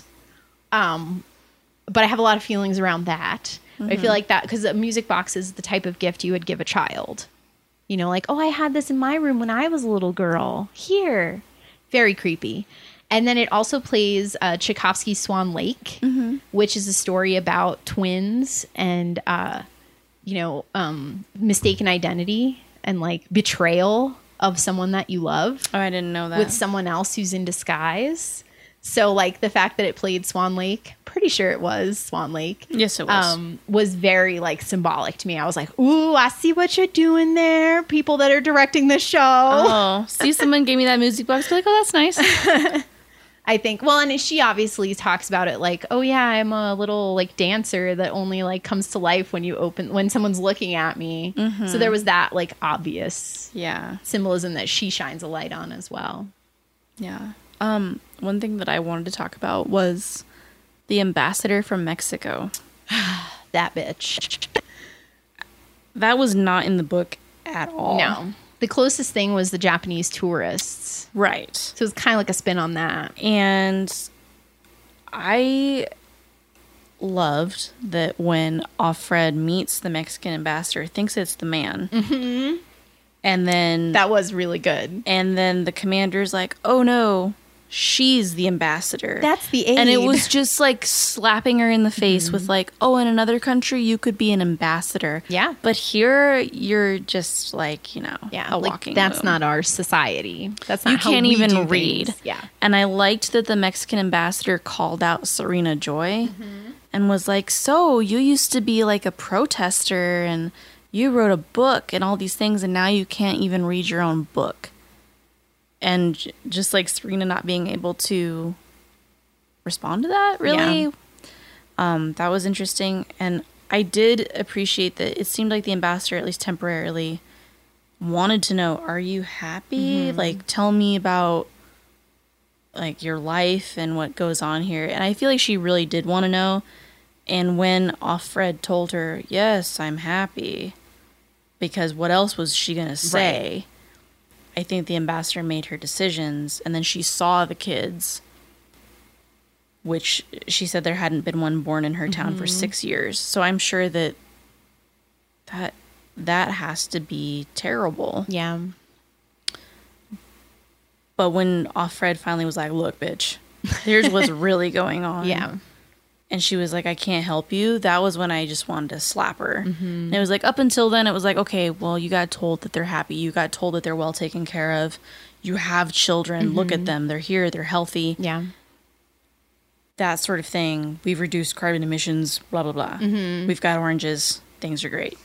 Um, but I have a lot of feelings around that. Mm-hmm. I feel like that, because a music box is the type of gift you would give a child. You know, like, oh, I had this in my room when I was a little girl. Here. Very creepy. And then it also plays uh, Tchaikovsky's Swan Lake, mm-hmm. which is a story about twins and, uh, you know, um, mistaken identity and like betrayal of someone that you love. Oh, I didn't know that. With someone else who's in disguise. So like the fact that it played Swan Lake, pretty sure it was Swan Lake. Yes, it was. Um, was very like symbolic to me. I was like, ooh, I see what you're doing there. People that are directing the show. Oh, see, someone gave me that music box. Be like, oh, that's nice. I think, well, and she obviously talks about it like, oh yeah, I'm a little like dancer that only like comes to life when you open, when someone's looking at me. Mm-hmm. So there was that like obvious yeah symbolism that she shines a light on as well. Yeah. Um, one thing that I wanted to talk about was the ambassador from Mexico. That bitch. That was not in the book at all. No. The closest thing was the Japanese tourists. Right. So it's kind of like a spin on that. And I loved that when Offred meets the Mexican ambassador, thinks it's the man. Mm-hmm. And then... That was really good. And then the commander's like, oh no, she's the ambassador. That's the aide. And it was just like slapping her in the face mm-hmm. with like, oh, in another country you could be an ambassador. Yeah. But here you're just like, you know, yeah, a like, walking that's room. Not our society. That's not you how can't we even do read. Things. Yeah. And I liked that the Mexican ambassador called out Serena Joy mm-hmm. and was like, so you used to be like a protester and you wrote a book and all these things and now you can't even read your own book. And j- just like Serena not being able to respond to that, really. Yeah. Um, that was interesting. And I did appreciate that it seemed like the ambassador, at least temporarily, wanted to know, are you happy? Mm-hmm. Like, tell me about like your life and what goes on here. And I feel like she really did want to know. And when Offred told her, yes, I'm happy, because what else was she going to say? Right. I think the ambassador made her decisions, and then she saw the kids which she said there hadn't been one born in her town mm-hmm. for six years. So I'm sure that that that has to be terrible. Yeah. But when Offred finally was like, look, bitch, here's what's really going on. Yeah. And she was like, I can't help you. That was when I just wanted to slap her. Mm-hmm. And it was like, up until then, it was like, okay, well, you got told that they're happy. You got told that they're well taken care of. You have children. Mm-hmm. Look at them. They're here. They're healthy. Yeah. That sort of thing. We've reduced carbon emissions, blah, blah, blah. Mm-hmm. We've got oranges. Things are great.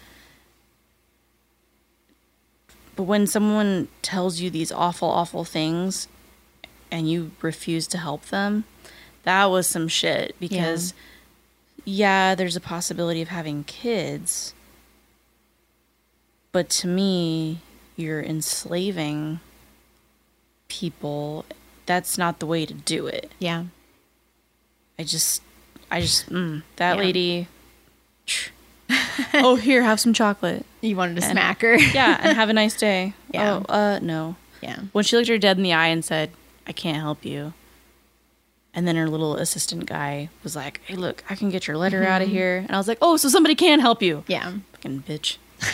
But when someone tells you these awful, awful things and you refuse to help them, that was some shit. Because, yeah. yeah, there's a possibility of having kids. But to me, you're enslaving people. That's not the way to do it. Yeah. I just, I just, mm, that yeah. lady... Oh, here, have some chocolate. You wanted to and, smack her. Yeah, and have a nice day. Yeah. Oh, uh, no. Yeah. When she looked her dead in the eye and said, I can't help you. And then her little assistant guy was like, hey, look, I can get your letter mm-hmm. out of here. And I was like, oh, so somebody can help you. Yeah. Fucking bitch.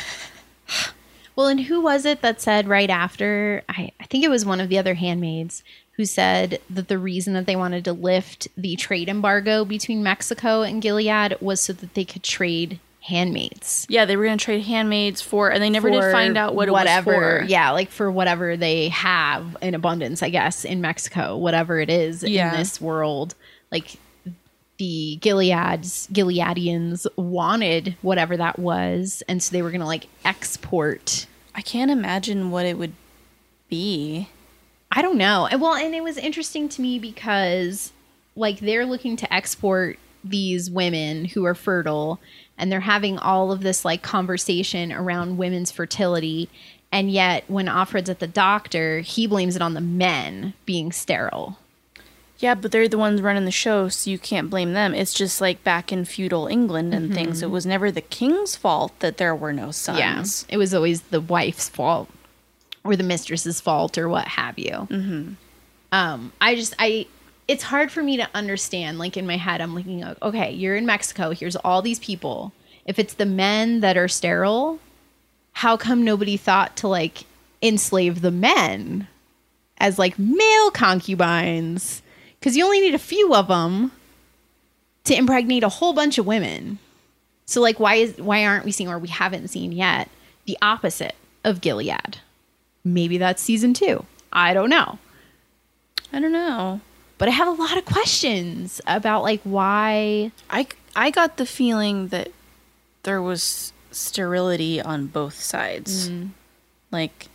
Well, and who was it that said right after, I, I think it was one of the other handmaids, who said that the reason that they wanted to lift the trade embargo between Mexico and Gilead was so that they could trade handmaids. Yeah, they were going to trade handmaids for, and they never for did find out what whatever, it was for. Yeah, like for whatever they have in abundance, I guess, in Mexico, whatever it is yeah. in this world. Like the Gileads, Gileadians wanted whatever that was, and so they were going to like export. I can't imagine what it would be. I don't know. Well, and it was interesting to me because like they're looking to export these women who are fertile, and they're having all of this like conversation around women's fertility. And yet when Offred's at the doctor, he blames it on the men being sterile. Yeah, but they're the ones running the show, so you can't blame them. It's just like back in feudal England and mm-hmm. things. It was never the king's fault that there were no sons. Yeah, it was always the wife's fault or the mistress's fault or what have you. Mm-hmm. Um, I just, I, it's hard for me to understand. Like in my head, I'm looking, okay, you're in Mexico. Here's all these people. If it's the men that are sterile, how come nobody thought to like enslave the men as like male concubines? Because you only need a few of them to impregnate a whole bunch of women. So like, why is why aren't we seeing, or we haven't seen yet, the opposite of Gilead? Maybe that's season two. I don't know. I don't know. But I have a lot of questions about like why. I, I got the feeling that there was sterility on both sides. Mm. Like,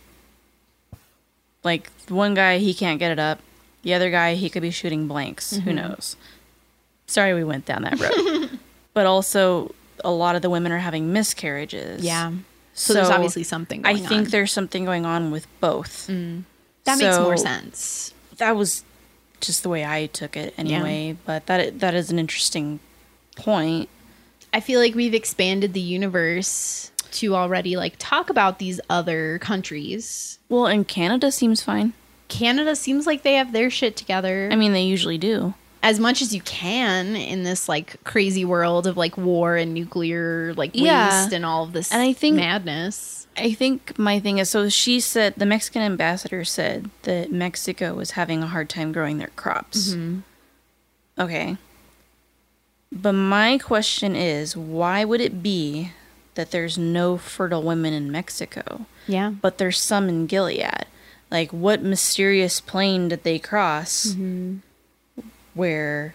like one guy, he can't get it up. The other guy, he could be shooting blanks. Mm-hmm. Who knows? Sorry we went down that road. But also, a lot of the women are having miscarriages. Yeah. So, so there's obviously something going on. I think on. there's something going on with both. Mm. That so makes more sense. That was just the way I took it anyway. Yeah. But that that is an interesting point. I feel like we've expanded the universe to already like talk about these other countries. Well, and Canada seems fine. Canada seems like they have their shit together. I mean, they usually do. As much as you can in this like crazy world of like war and nuclear like waste yeah. and all of this and I think, madness. I think my thing is, so she said, the Mexican ambassador said that Mexico was having a hard time growing their crops. Mm-hmm. Okay. But my question is, why would it be that there's no fertile women in Mexico? Yeah. But there's some in Gilead? Like, what mysterious plane did they cross mm-hmm. where,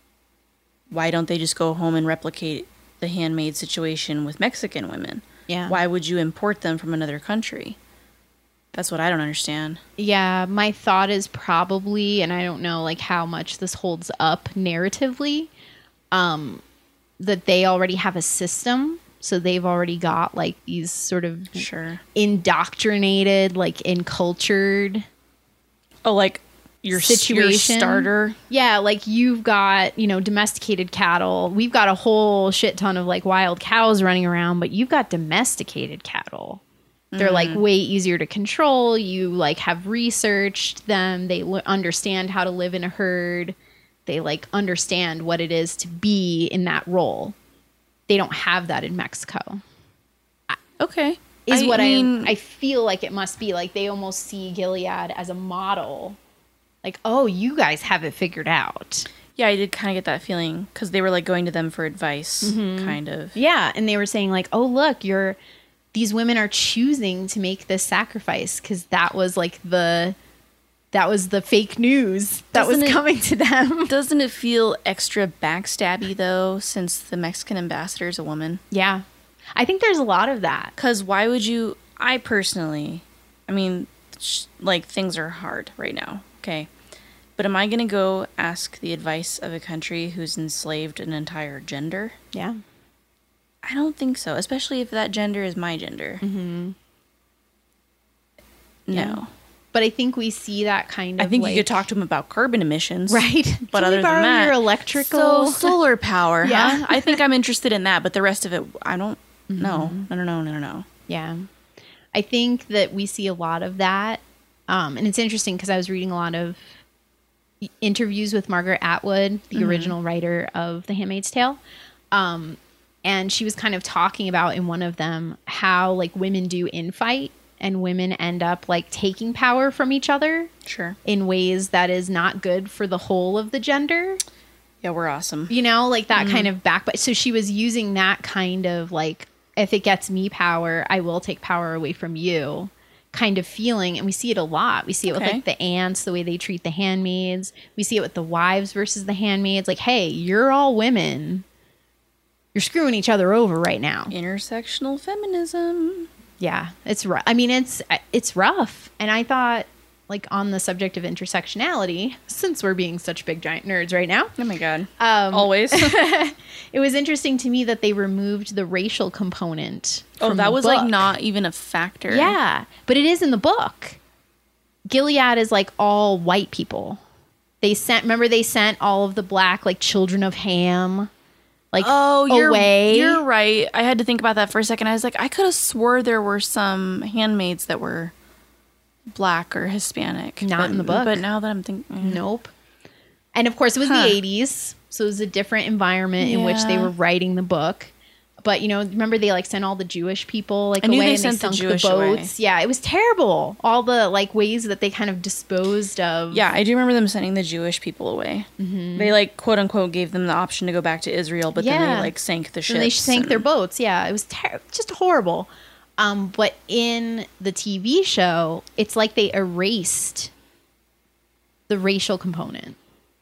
why don't they just go home and replicate the handmaid situation with Mexican women? Yeah. Why would you import them from another country? That's what I don't understand. Yeah, my thought is probably, and I don't know like how much this holds up narratively, um, that they already have a system. So they've already got like these sort of sure indoctrinated, like encultured. Oh, like your situation your starter. Yeah, like you've got, you know, domesticated cattle. We've got a whole shit ton of like wild cows running around, but you've got domesticated cattle. They're mm. like way easier to control. You like have researched them. They l- understand how to live in a herd. they like understand what it is to be in that role. They don't have that in Mexico. Okay. Is I what mean- I I feel like it must be. Like they almost see Gilead as a model. Like, oh, you guys have it figured out. Yeah, I did kind of get that feeling because they were like going to them for advice, Mm-hmm. kind of. Yeah, and they were saying like, "Oh, look, you're these women are choosing to make this sacrifice because that was like the that was the fake news that Doesn't was it- coming to them." Doesn't it feel extra backstabby though, since the Mexican ambassador is a woman? Yeah, I think there's a lot of that. Because why would you? I personally, I mean, sh- like things are hard right now. Okay. But am I going to go ask the advice of a country who's enslaved an entire gender? Yeah, I don't think so, especially if that gender is my gender. Mm-hmm. No. Yeah. But I think we see that kind of. I think like, you could talk to them about carbon emissions. right. But Can other we than borrow that, your electrical. So solar power, Yeah. huh? I think I'm interested in that, but the rest of it, I don't know. No, no, no, no, no. Yeah. I think that we see a lot of that. Um, and it's interesting because I was reading a lot of interviews with Margaret Atwood, the Mm-hmm. original writer of The Handmaid's Tale. Um, and she was kind of talking about in one of them how like women do infight and women end up like taking power from each other Sure. in ways that is not good for the whole of the gender. Yeah, we're awesome. You know, like that Mm-hmm. kind of back. So she was using that kind of like, if it gets me power, I will take power away from you kind of feeling. And we see it a lot. We see it with Okay. like the aunts, the way they treat the handmaids. We see it with the wives versus the handmaids. Like, hey, you're all women. You're screwing each other over right now. Intersectional feminism. Yeah, it's rough. I mean, it's it's rough. And I thought, like, on the subject of intersectionality, since we're being such big giant nerds right now, Oh my god. um, Always. it was interesting to me that they removed the racial component. Oh, from that the was like book. not even a factor. Yeah, but it is in the book. Gilead is like all white people. They sent. Remember, they sent all of the black like children of Ham, like Oh, you're away. You're right. I had to think about that for a second. I was like, I could have swore there were some handmaids that were black or Hispanic. Not but, in the book. But now that I'm thinking, Nope. And of course, it was Huh. the eighties, so it was a different environment in which they Yeah. were writing the book. But you know, remember they like sent all the Jewish people like I knew away they and sent they the sunk the, Jewish away. boats. Yeah, it was terrible. All the like ways that they kind of disposed of. yeah, I do remember them sending the Jewish people away. Mm-hmm. They like quote unquote gave them the option to go back to Israel, but then Yeah. they like sank the ships. And they sank their and- boats. Yeah, it was ter- just horrible. Um, but in the T V show, it's like they erased the racial component.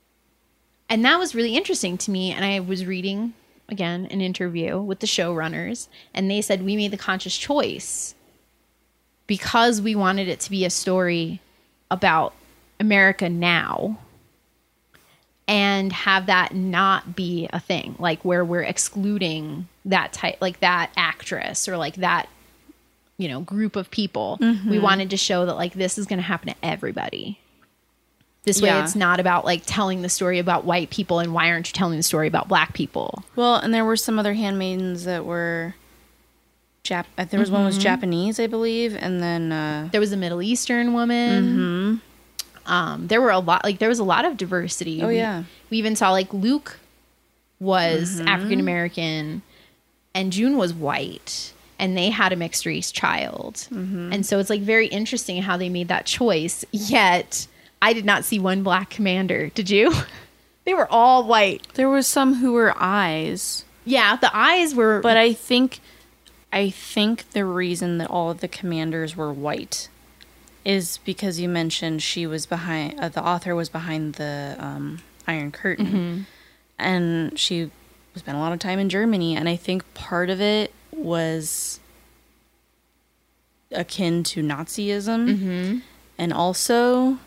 And that was really interesting to me. And I was reading, again, an interview with the showrunners, and they said, we made the conscious choice because we wanted it to be a story about America now and have that not be a thing, like where we're excluding that type, like that actress or like that, you know, group of people. We wanted to show that like this is going to happen to everybody. This way, Yeah. it's not about like telling the story about white people and why aren't you telling the story about black people? Well, and there were some other handmaidens that were Jap. uh, There was one was Japanese, I believe, and then uh, There was a Middle Eastern woman. Um, there were a lot, like there was a lot of diversity. Oh, we, yeah. we even saw like Luke was African American, and June was white, and they had a mixed race child. And so it's like very interesting how they made that choice. Yet I did not see one black commander. Did you? They were all white. there was some who were eyes. Yeah, the eyes were. But I think, I think the reason that all of the commanders were white is because you mentioned she was behind. Uh, the author was behind the um, Iron Curtain, and she spent a lot of time in Germany. And I think part of it was akin to Nazism, and also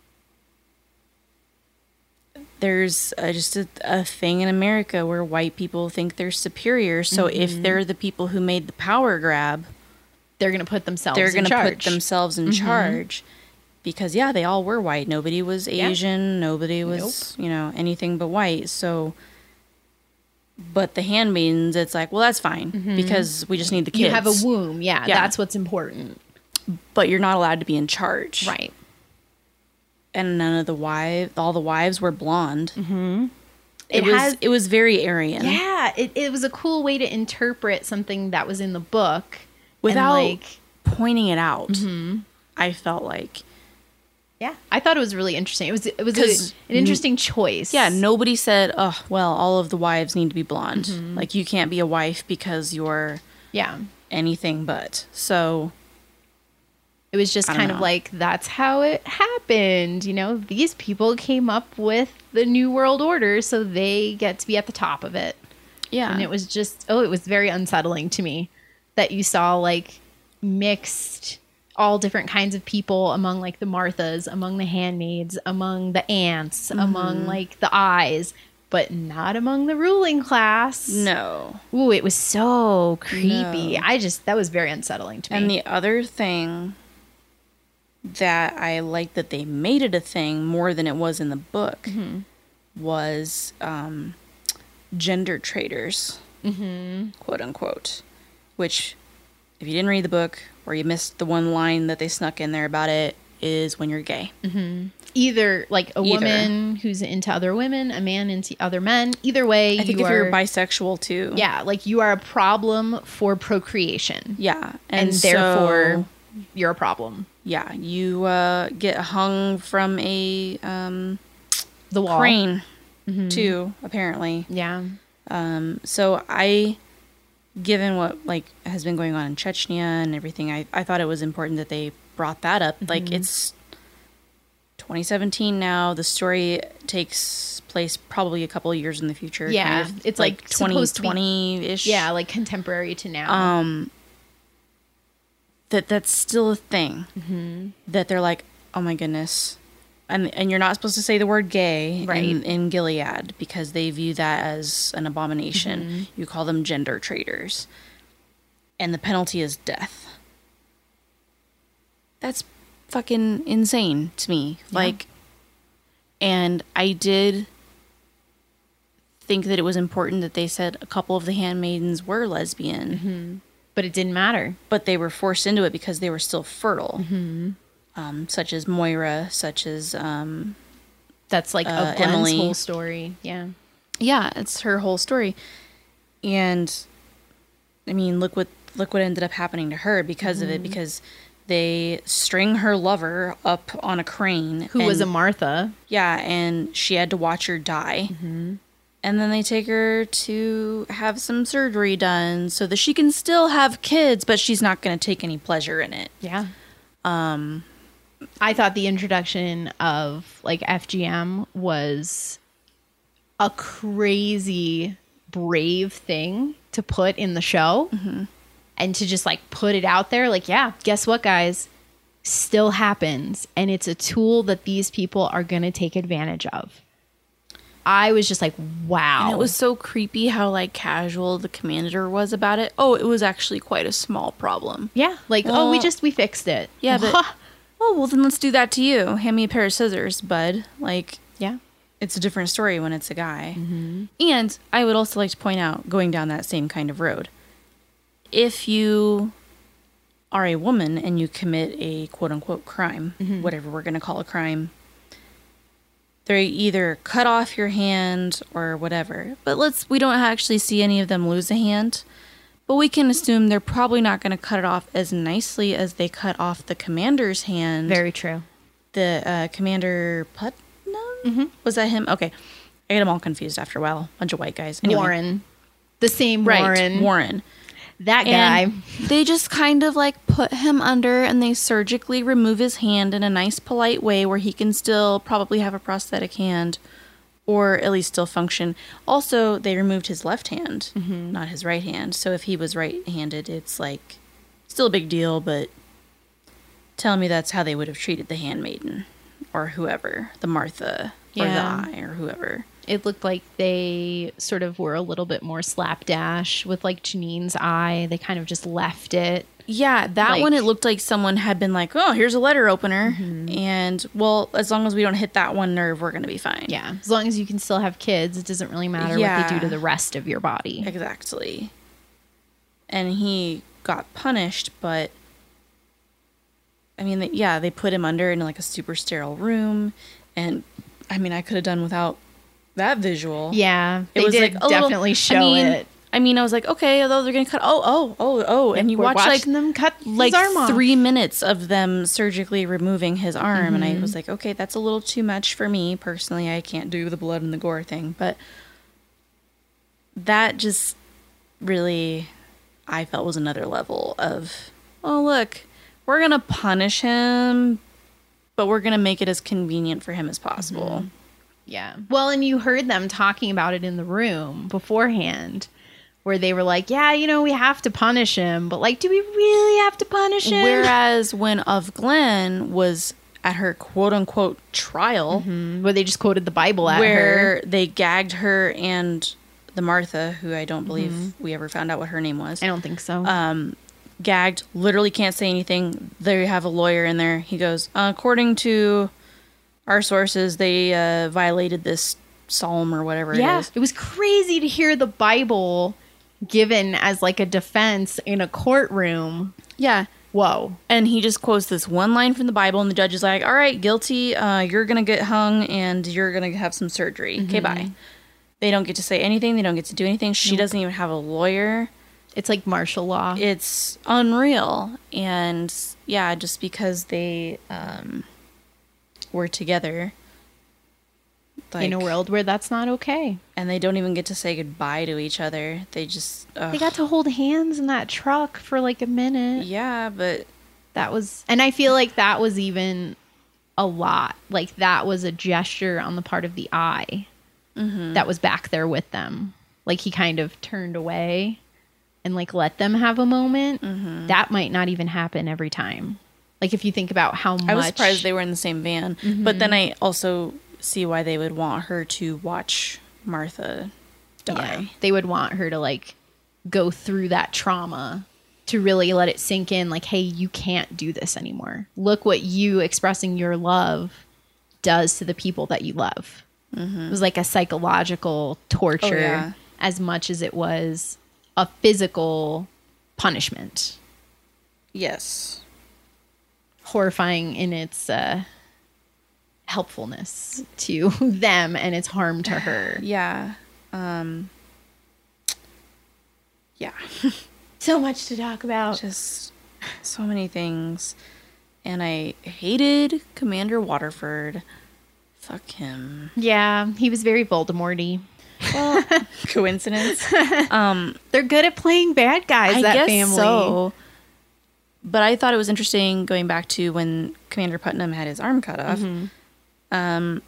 there's uh, just a, a thing in America where white people think they're superior. So if they're the people who made the power grab, they're going to put themselves. they're going going to to put themselves in charge. Because yeah, they all were white. Nobody was Asian. Nobody was, you know, anything but white. So, but the handmaidens, it's like, well, that's fine because we just need the kids. You have a womb. Yeah, Yeah. that's what's important. But you're not allowed to be in charge. Right. and none of the wives, all the wives were blonde. Mm-hmm. It, It was has- it was very Aryan. Yeah, it, it was a cool way to interpret something that was in the book Without and like, pointing it out. I felt like, yeah, I thought it was really interesting. It was it was a, 'Cause an interesting choice. yeah, nobody said, oh, well, all of the wives need to be blonde. Like, you can't be a wife because you're yeah. anything but. So, It was just I don't kind of know. like that's how it happened. You know, these people came up with the New World Order, so they get to be at the top of it. yeah. And it was just, oh, it was very unsettling to me that you saw like mixed, all different kinds of people among like the Marthas, among the handmaids, among the aunts, Mm-hmm. among like the eyes, but not among the ruling class. no. Ooh, it was so creepy. No. I just, that was very unsettling to me. And the other thing that I like that they made it a thing more than it was in the book Mm-hmm. was um, gender traitors, Mm-hmm. quote unquote. Which, if you didn't read the book or you missed the one line that they snuck in there about it, is when you're gay. Either like a Either. woman who's into other women, a man into other men. Either way, I think you if are, you're bisexual too. yeah, like you are a problem for procreation, Yeah. and, so- therefore you're a problem. yeah, you uh, get hung from a um, The wall, crane too, apparently. yeah, Um, so I, given what like has been going on in Chechnya and everything, I, I thought it was important that they brought that up. Like, it's twenty seventeen now. The story takes place probably a couple of years in the future. Yeah, kind of, it's, like, twenty supposed to be- twenty ish. yeah, like contemporary to now. Um, that that's still a thing. That they're like, oh my goodness. And, and you're not supposed to say the word gay Right. in, in Gilead because they view that as an abomination. You call them gender traitors. And the penalty is death. That's fucking insane to me. Like, and I did think that it was important that they said a couple of the handmaidens were lesbian, but it didn't matter. but they were forced into it because they were still fertile. Um, such as Moira, such as um, That's like Uh, a Glenn's Emily. whole story. Yeah, yeah, it's her whole story. And I mean, look what look what ended up happening to her because of it. Because they string her lover up on a crane, who was a and- Martha? yeah, and she had to watch her die. And then they take her to have some surgery done so that she can still have kids, but she's not going to take any pleasure in it. Yeah. Um, I thought the introduction of like F G M was a crazy brave thing to put in the show and to just like put it out there. Like, yeah, guess what, guys? Still happens. And it's a tool that these people are going to take advantage of. I was just like, wow. And it was so creepy how like casual the commander was about it. Oh, it was actually quite a small problem. yeah, like, oh, we Well, just, we fixed it. Yeah, but oh well, then let's do that to you. Hand me a pair of scissors, bud. Like, yeah. it's a different story when it's a guy. And I would also like to point out, going down that same kind of road, if you are a woman and you commit a quote unquote crime, whatever we're going to call a crime, they either cut off your hand or whatever. But let's, we don't actually see any of them lose a hand. But we can assume they're probably not going to cut it off as nicely as they cut off the commander's hand. Very true. The uh, Commander Putnam? Was that him? Okay. I get them all confused after a while. Bunch of white guys. Anyway. Warren. The same Right. Warren. Warren. That guy. And they just kind of like put him under and they surgically remove his hand in a nice, polite way where he can still probably have a prosthetic hand or at least still function. Also, they removed his left hand, not his right hand. So if he was right-handed, it's like still a big deal, but tell me that's how they would have treated the handmaiden or whoever, the Martha or Yeah. the Eye or whoever. It looked like they sort of were a little bit more slapdash with like Janine's eye. They kind of just left it. Yeah, that Like- one, it looked like someone had been like, oh, here's a letter opener. And, well, as long as we don't hit that one nerve, we're going to be fine. Yeah. As long as you can still have kids, it doesn't really matter what they Yeah. do to the rest of your body. Exactly. And he got punished, but I mean, they, yeah, they put him under in like a super sterile room, and I mean, I could have done without that visual. Yeah, it they was did like a definitely little, show I mean, it. I mean, I was like, okay, although they're gonna cut. Oh, oh, oh, oh, and you We're watch like watching them cut like his arm off. three minutes of them surgically removing his arm, mm-hmm. and I was like, okay, that's a little too much for me personally. I can't do the blood and the gore thing, but that just really, I felt was another level of, oh look, we're gonna punish him, but we're gonna make it as convenient for him as possible. Mm-hmm. Yeah. Well, and you heard them talking about it in the room beforehand, where they were like, yeah, you know, we have to punish him, but like, do we really have to punish him? Whereas when Of Glenn was at her quote unquote trial, mm-hmm. where they just quoted the Bible at where her, they gagged her and the Martha, who I don't believe mm-hmm. we ever found out what her name was. I don't think so. Um, gagged, literally can't say anything. They have a lawyer in there. He goes, uh, according to our sources, they uh, violated this psalm or whatever yeah, it is. It was crazy to hear the Bible given as like a defense in a courtroom. Yeah. Whoa. And he just quotes this one line from the Bible, and the judge is like, all right, guilty, uh, you're going to get hung, and you're going to have some surgery. Mm-hmm. Okay, bye. They don't get to say anything. They don't get to do anything. She nope. doesn't even have a lawyer. It's like martial law. It's unreal. And yeah, just because they um, were together. Like, in a world where that's not okay. And they don't even get to say goodbye to each other. They just... Ugh. They got to hold hands in that truck for like a minute. Yeah, but... That was... And I feel like that was even a lot. Like that was a gesture on the part of the eye mm-hmm. that was back there with them. Like he kind of turned away and like let them have a moment. Mm-hmm. That might not even happen every time. Like if you think about how much... I was surprised they were in the same van. Mm-hmm. But then I also... see why they would want her to watch Martha die. Yeah. They would want her to like go through that trauma to really let it sink in like, hey, you can't do this anymore. Look what you expressing your love does to the people that you love. Mm-hmm. It was like a psychological torture oh, yeah. as much as it was a physical punishment. Yes. Horrifying in its uh helpfulness to them and its harm to her. Yeah. Um, yeah. So much to talk about. Just so many things. And I hated Commander Waterford. Fuck him. Yeah, he was very Voldemort-y. Well, coincidence. Um, They're good at playing bad guys, I that guess family. So. But I thought it was interesting going back to when Commander Putnam had his arm cut off. Mm-hmm. Um,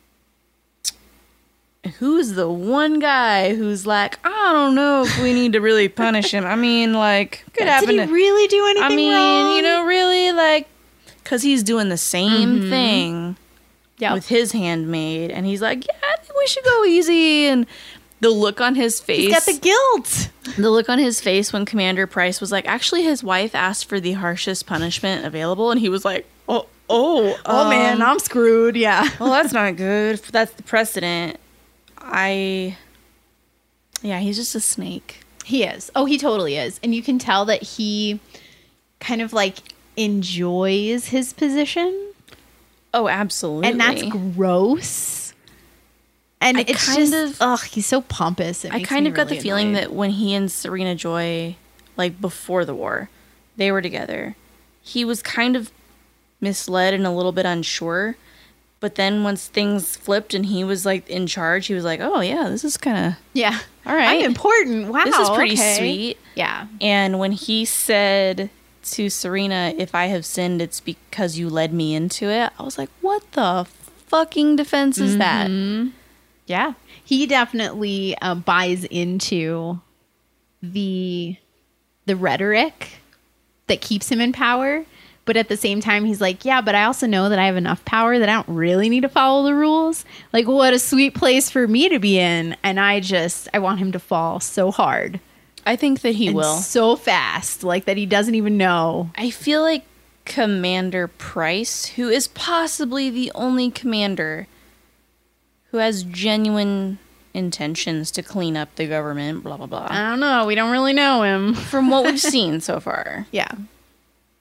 who's the one guy who's like, I don't know if we need to really punish him. I mean, like, could happen. Did he to, really do anything I mean, wrong? you know, really, like, because he's doing the same mm-hmm. thing yep. with his handmaid, and he's like, yeah, I think we should go easy. And the look on his face, he's got the guilt. The look on his face when Commander Price was like, actually, his wife asked for the harshest punishment available, and he was like, oh. Oh, oh um, man, I'm screwed. Yeah. Well, that's not good. That's the precedent. I, yeah, he's just a snake. He is. Oh, he totally is. And you can tell that he kind of like enjoys his position. Oh, absolutely. And that's gross. And I it's just, of, ugh, he's so pompous. I kind of got really the feeling annoyed. that when he and Serena Joy, like before the war, they were together, he was kind of misled and a little bit unsure, but then once things flipped and he was like in charge, he was like, oh yeah, this is kind of yeah all right, I'm important. Wow, this is pretty okay. sweet. Yeah. And when he said to Serena, if I have sinned, it's because you led me into it, I was like, what the fucking defense is mm-hmm. that? Yeah, he definitely uh, buys into the the rhetoric that keeps him in power. But at the same time, he's like, yeah, but I also know that I have enough power that I don't really need to follow the rules. Like, what a sweet place for me to be in. And I just, I want him to fall so hard. I think that he and will. So fast, like that he doesn't even know. I feel like Commander Price, who is possibly the only commander who has genuine intentions to clean up the government, blah, blah, blah. I don't know. We don't really know him. From what we've seen so far. Yeah.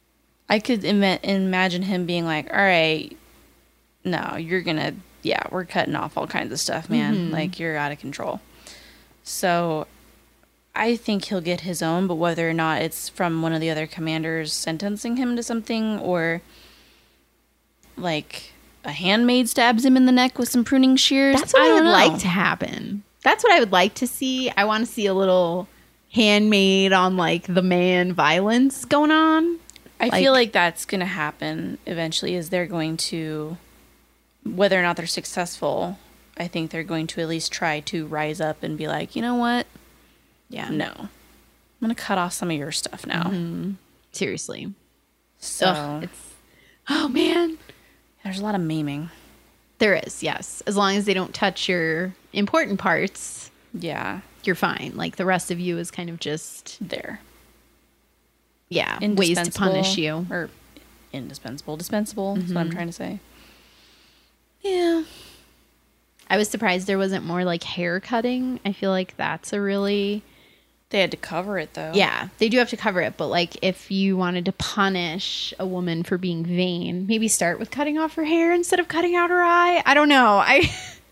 I could Im- imagine him being like, all right, no, you're going to, yeah, we're cutting off all kinds of stuff, man. Mm-hmm. Like, you're out of control. So I think he'll get his own, but whether or not it's from one of the other commanders sentencing him to something, or like a handmaid stabs him in the neck with some pruning shears. That's what I, I would know. like to happen. That's what I would like to see. I want to see a little handmaid on like the man violence going on. I like, feel like that's going to happen eventually, is they're going to, whether or not they're successful, I think they're going to at least try to rise up and be like, you know what? Yeah. No. I'm going to cut off some of your stuff now. Mm-hmm. Seriously. So, Ugh, it's, oh man. There's a lot of maiming. There is, yes. As long as they don't touch your important parts. Yeah. You're fine. Like the rest of you is kind of just there. Yeah. Ways to punish you. Or indispensable. Dispensable mm-hmm. is what I'm trying to say. Yeah. I was surprised there wasn't more like hair cutting. I feel like that's a really... They had to cover it, though. Yeah, they do have to cover it. But, like, if you wanted to punish a woman for being vain, maybe start with cutting off her hair instead of cutting out her eye. I don't know. I,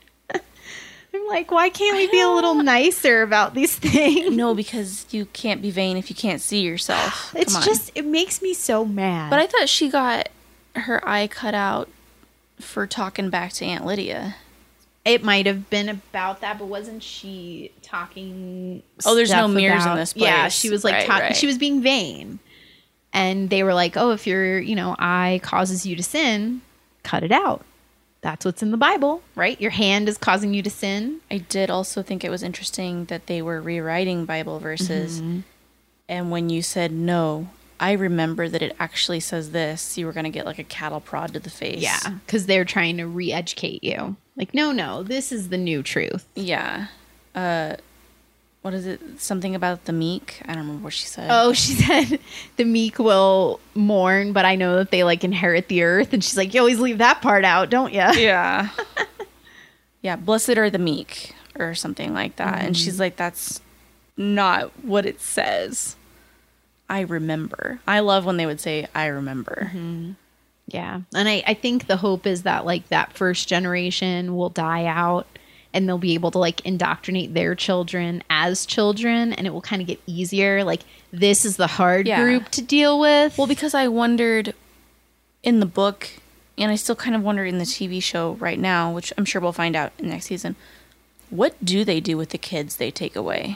I'm like, why can't we be a little nicer about these things? No, because you can't be vain if you can't see yourself. It's just, it makes me so mad. But I thought she got her eye cut out for talking back to Aunt Lydia. It might have been about that, but wasn't she talking? Oh, there's no mirrors about, in this place. Yeah, she was like right, talking. Right. She was being vain, and they were like, "Oh, if your, you know, eye causes you to sin, cut it out." That's what's in the Bible, right? Your hand is causing you to sin. I did also think it was interesting that they were rewriting Bible verses, mm-hmm. and when you said no, I remember that it actually says this. You were going to get like a cattle prod to the face. Yeah, because they're trying to re-educate you. Like, no, no, this is the new truth. Yeah. Uh, what is it? Something about the meek? I don't remember what she said. Oh, she said the meek will mourn, but I know that they like inherit the earth. And she's like, you always leave that part out, don't you? Yeah. Yeah. Blessed are the meek or something like that. Mm-hmm. And she's like, that's not what it says. I remember. I love when they would say, I remember. Mm-hmm. Yeah. And I, I think the hope is that like that first generation will die out and they'll be able to like indoctrinate their children as children, and it will kind of get easier. Like this is the hard yeah. group to deal with. Well, because I wondered in the book, and I still kind of wonder in the T V show right now, which I'm sure we'll find out in next season, what do they do with the kids they take away?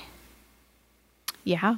Yeah.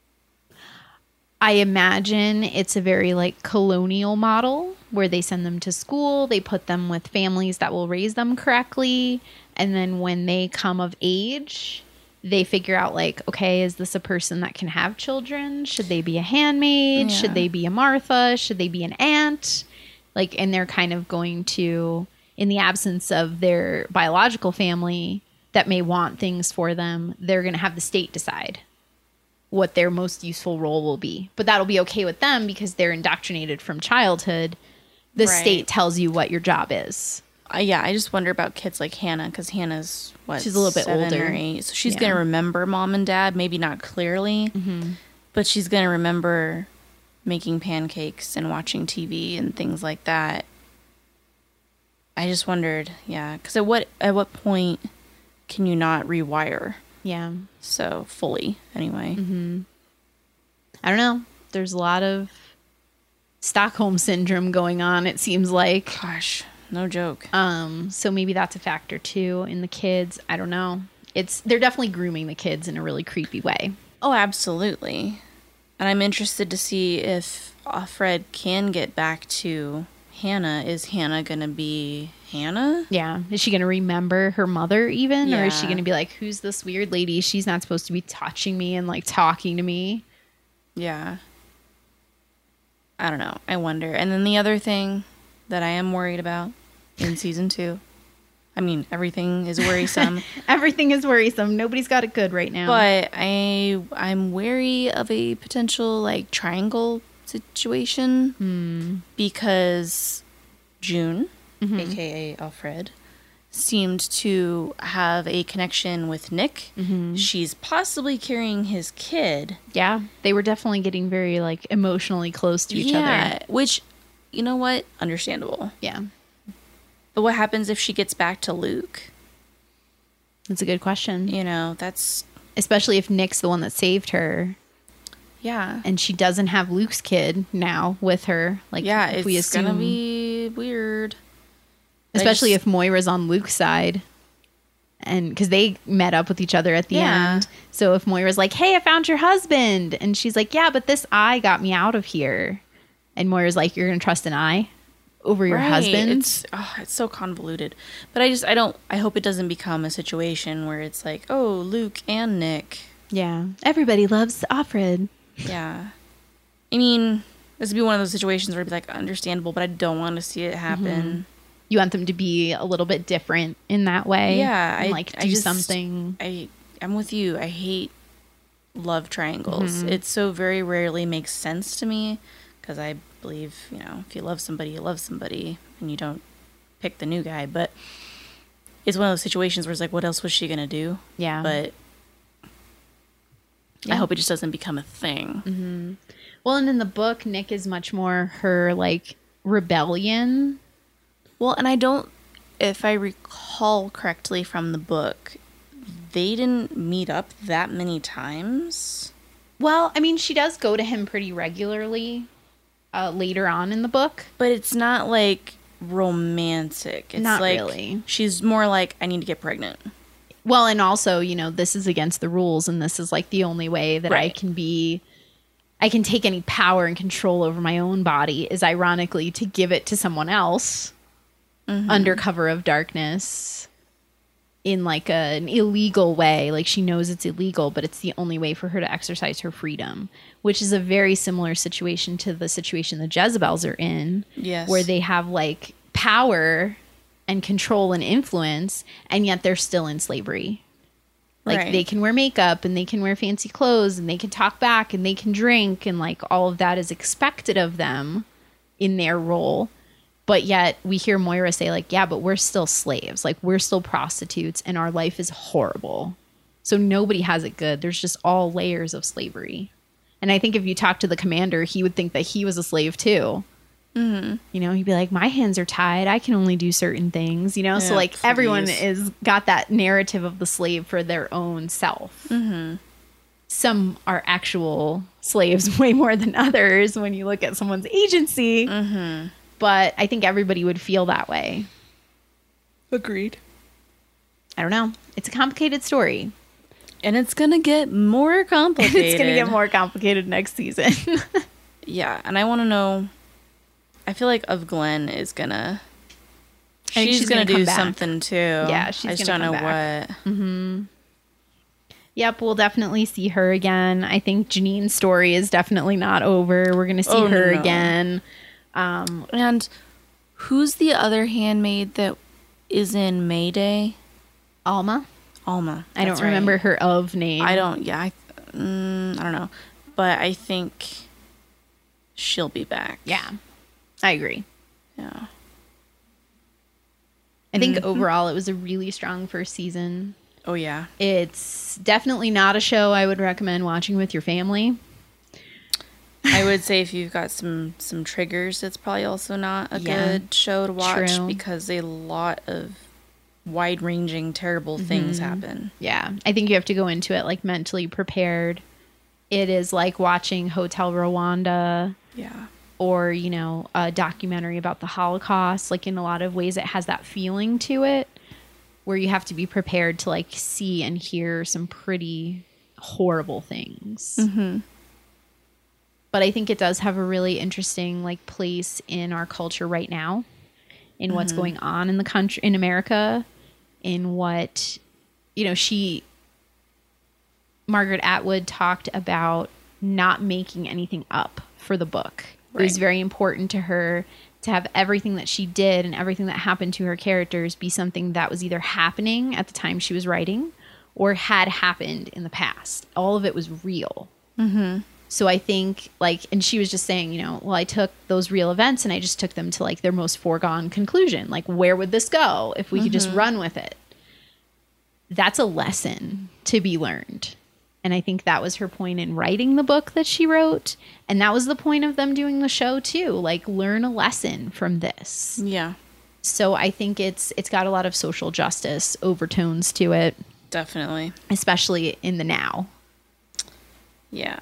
I imagine it's a very like colonial model where they send them to school, they put them with families that will raise them correctly, and then when they come of age, they figure out like, okay, is this a person that can have children? Should they be a handmaid? Yeah. Should they be a Martha? Should they be an aunt? Like, and they're kind of going to, in the absence of their biological family that may want things for them, they're going to have the state decide what their most useful role will be. But that'll be okay with them because they're indoctrinated from childhood. The right. state tells you what your job is. Uh, yeah, I just wonder about kids like Hannah, because Hannah's, what, she's a little bit older. Or eight, so she's yeah. going to remember mom and dad, maybe not clearly, mm-hmm. but she's going to remember making pancakes and watching T V and things like that. I just wondered, yeah, because at what, at what point can you not rewire? Yeah. So, fully, anyway. Mm-hmm. I don't know. There's a lot of Stockholm syndrome going on, it seems like. Gosh, no joke. Um, so maybe that's a factor, too, in the kids. I don't know. It's They're definitely grooming the kids in a really creepy way. Oh, absolutely. And I'm interested to see if Offred can get back to Hannah. Is Hannah going to be Hannah? Yeah. Is she going to remember her mother even? Yeah. Or is she going to be like, who's this weird lady? She's not supposed to be touching me and like talking to me. Yeah. I don't know. I wonder. And then the other thing that I am worried about in season two, I mean, everything is worrisome. Everything is worrisome. Nobody's got it good right now. But I, I'm wary of a potential like triangle situation hmm. because June, mm-hmm. aka Offred, seemed to have a connection with Nick. Mm-hmm. She's possibly carrying his kid. Yeah, they were definitely getting very like emotionally close to each yeah, other. which, you know what? Understandable. Yeah, But what happens if she gets back to Luke? that's a good question. You know, that's... Especially if Nick's the one that saved her. Yeah. And she doesn't have Luke's kid now with her. Like, Yeah, if it's we assume, gonna be weird. especially just- if Moira's on Luke's side, and because they met up with each other at the Yeah. end. So if Moira's like, "Hey, I found your husband," and she's like, "Yeah, but this eye got me out of here," and Moira's like, "You're gonna trust an eye over your Right. husband?" It's oh, it's so convoluted. But I just I don't I hope it doesn't become a situation where it's like, oh, Luke and Nick. Yeah, everybody loves Offred. Yeah. I mean, this would be one of those situations where it'd be like understandable, but I don't want to see it happen. You want them to be a little bit different in that way. Yeah, and I- like I do just- something. I I'm with you. I hate love triangles. Mm-hmm. It so very rarely makes sense to me because I believe, you know, if you love somebody, you love somebody and you don't pick the new guy, but it's one of those situations where it's like, what else was she going to do? Yeah. But Yeah. I hope it just doesn't become a thing. Well, and in the book, Nick is much more her like rebellion. Well, and I don't, if I recall correctly from the book, they didn't meet up that many times. Well, I mean, she does go to him pretty regularly uh, later on in the book. But it's not like romantic. It's Not like really. she's more like, I need to get pregnant. Well, and also, you know, this is against the rules, and this is like the only way that I Right. can be, I can take any power and control over my own body is ironically to give it to someone else under cover of darkness in like a, an illegal way. Like she knows it's illegal, but it's the only way for her to exercise her freedom, which is a very similar situation to the situation the Jezebels are in. Yes. Where they have like power and control and influence, and yet they're still in slavery. Like Right. they can wear makeup and they can wear fancy clothes and they can talk back and they can drink, and like all of that is expected of them in their role. But yet we hear Moira say like, yeah, but we're still slaves. Like we're still prostitutes and our life is horrible. So nobody has it good. There's just all layers of slavery. And I think if you talk to the commander, he would think that he was a slave too. Mm-hmm. You know, he'd be like, my hands are tied. I can only do certain things, you know? so Yeah, like everyone please. is got that narrative of the slave for their own self. Mm-hmm. Some are actual slaves way more than others when you look at someone's agency. Mm-hmm. But I think everybody would feel that way. Agreed. I don't know. It's a complicated story. And it's going to get more complicated. It's going to get more complicated next season. Yeah, and I want to know, I feel like of Glenn is going to, think she's, she's going gonna to do come back. something too. Yeah, she's I just gonna don't know come back. what. Yep, we'll definitely see her again. I think Janine's story is definitely not over. We're going to see Oh, no, her no. again. Um, And who's the other handmaid that is in Mayday? Alma. Alma. I don't That's right. remember her of name. I don't, yeah, I, mm, I don't know. But I think she'll be back. Yeah, I agree. Yeah. I think Mm-hmm. overall it was a really strong first season. Oh, yeah. It's definitely not a show I would recommend watching with your family. I would say if you've got some some triggers, it's probably also not a Yeah, good show to watch true. because a lot of wide-ranging, terrible things happen. Yeah, I think you have to go into it like mentally prepared. It is like watching Hotel Rwanda Yeah. or, you know, a documentary about the Holocaust. Like in a lot of ways it has that feeling to it where you have to be prepared to like see and hear some pretty horrible things. Mm-hmm. But I think it does have a really interesting like place in our culture right now, in what's going on in the country, in America, in what, you know, she, Margaret Atwood talked about not making anything up for the book. It was Right. very important to her to have everything that she did and everything that happened to her characters be something that was either happening at the time she was writing or had happened in the past. All of it was real. So I think like, and she was just saying, you know, well, I took those real events and I just took them to like their most foregone conclusion. Like, where would this go if we could just run with it? That's a lesson to be learned. And I think that was her point in writing the book that she wrote. And that was the point of them doing the show too. Like, learn a lesson from this. Yeah. So I think it's it's got a lot of social justice overtones to it, Definitely. especially in the now. Yeah.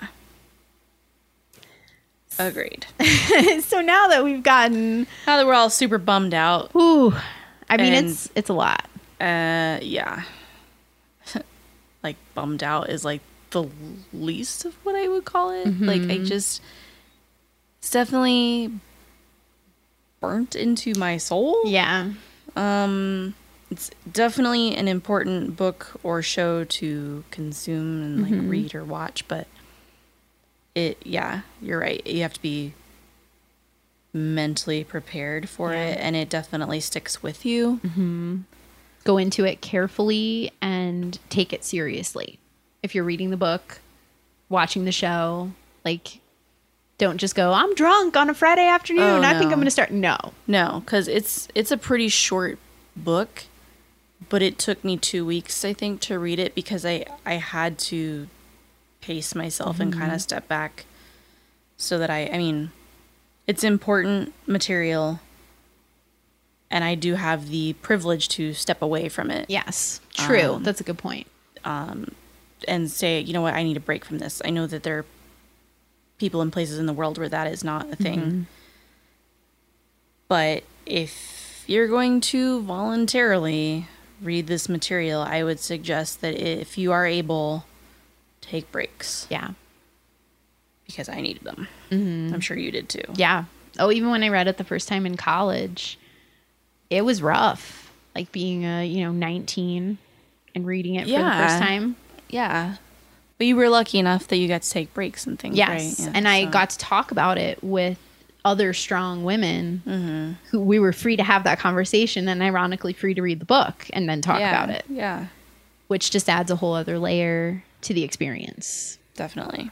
Agreed. So now that we've gotten, Now that we're all super bummed out, ooh, I mean, And- it's it's a lot. uh, yeah. Like, bummed out is like the least of what I would call it. Like, I just, it's definitely burnt into my soul. Yeah. Um, it's definitely an important book or show to consume and like read or watch, but it, yeah, you're right. You have to be mentally prepared for Yeah. it, and it definitely sticks with you. Go into it carefully and take it seriously. If you're reading the book, watching the show, like, don't just go, I'm drunk on a Friday afternoon. Oh, I think no. I'm going to start. No. No, because it's it's a pretty short book, but it took me two weeks, I think, to read it because I I had to pace myself and kind of step back so that I I mean, it's important material, and I do have the privilege to step away from it Yes. True. Um, That's a good point. and say, you know what, I need a break from this. I know that there are people and places in the world where that is not a thing. But if you're going to voluntarily read this material, I would suggest that if you are able, take breaks, Yeah. because I needed them. I'm sure you did too. Yeah. Oh, even when I read it the first time in college, it was rough. Like being a, you know, nineteen and reading it for the Yeah. first time. Yeah. But you were lucky enough that you got to take breaks and things, Yes. right? Yeah, and I so- got to talk about it with other strong women Mm-hmm. who we were free to have that conversation and ironically free to read the book and then talk yeah, about it, Yeah, which just adds a whole other layer to the experience. definitely.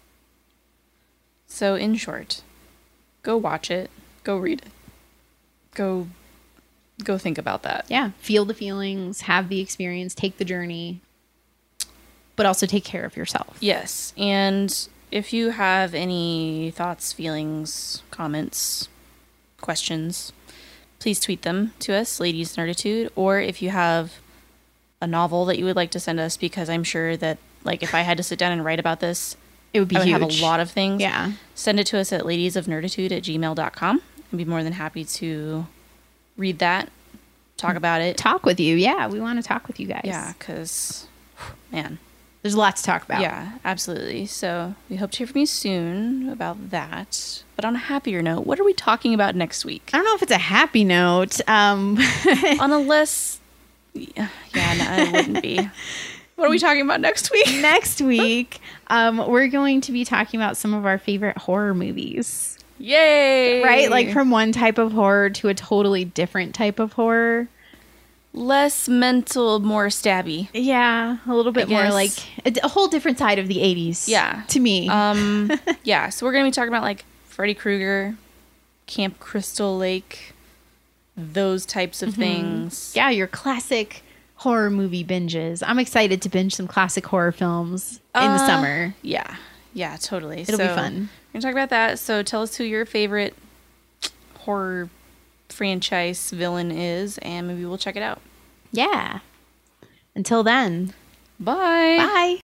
So, in short, go watch it, go read it, go, go think about that. Yeah. Feel the feelings, have the experience, take the journey, but also take care of yourself. Yes, and if you have any thoughts, feelings, comments, questions, please tweet them to us, Ladies Nerditude, or if you have a novel that you would like to send us, because I'm sure that, like, if I had to sit down and write about this, It would be I would huge. have a lot of things. Yeah. Send it to us at ladiesofnerditude at gmail dot com. I'd be more than happy to read that, talk about it. Talk with you. Yeah. We want to talk with you guys. Yeah, because, man. There's a lot to talk about. Yeah, absolutely. So we hope to hear from you soon about that. But on a happier note, what are we talking about next week? I don't know if it's a happy note. Um, On a less... Yeah, no, it wouldn't be. What are we talking about next week? next week, um, we're going to be talking about some of our favorite horror movies. Yay! Right? Like from one type of horror to a totally different type of horror. Less mental, more stabby. Yeah, a little bit I more guess. like a, a whole different side of the eighties. Yeah. To me. Um, yeah, so we're going to be talking about, like, Freddy Krueger, Camp Crystal Lake, those types of things. yeah, your classic horror movie binges. I'm excited to binge some classic horror films in the Uh, summer. Yeah. Yeah, totally. It'll be So, fun. We're going to talk about that. So tell us who your favorite horror franchise villain is, and maybe we'll check it out. Yeah. Until then, Bye. bye.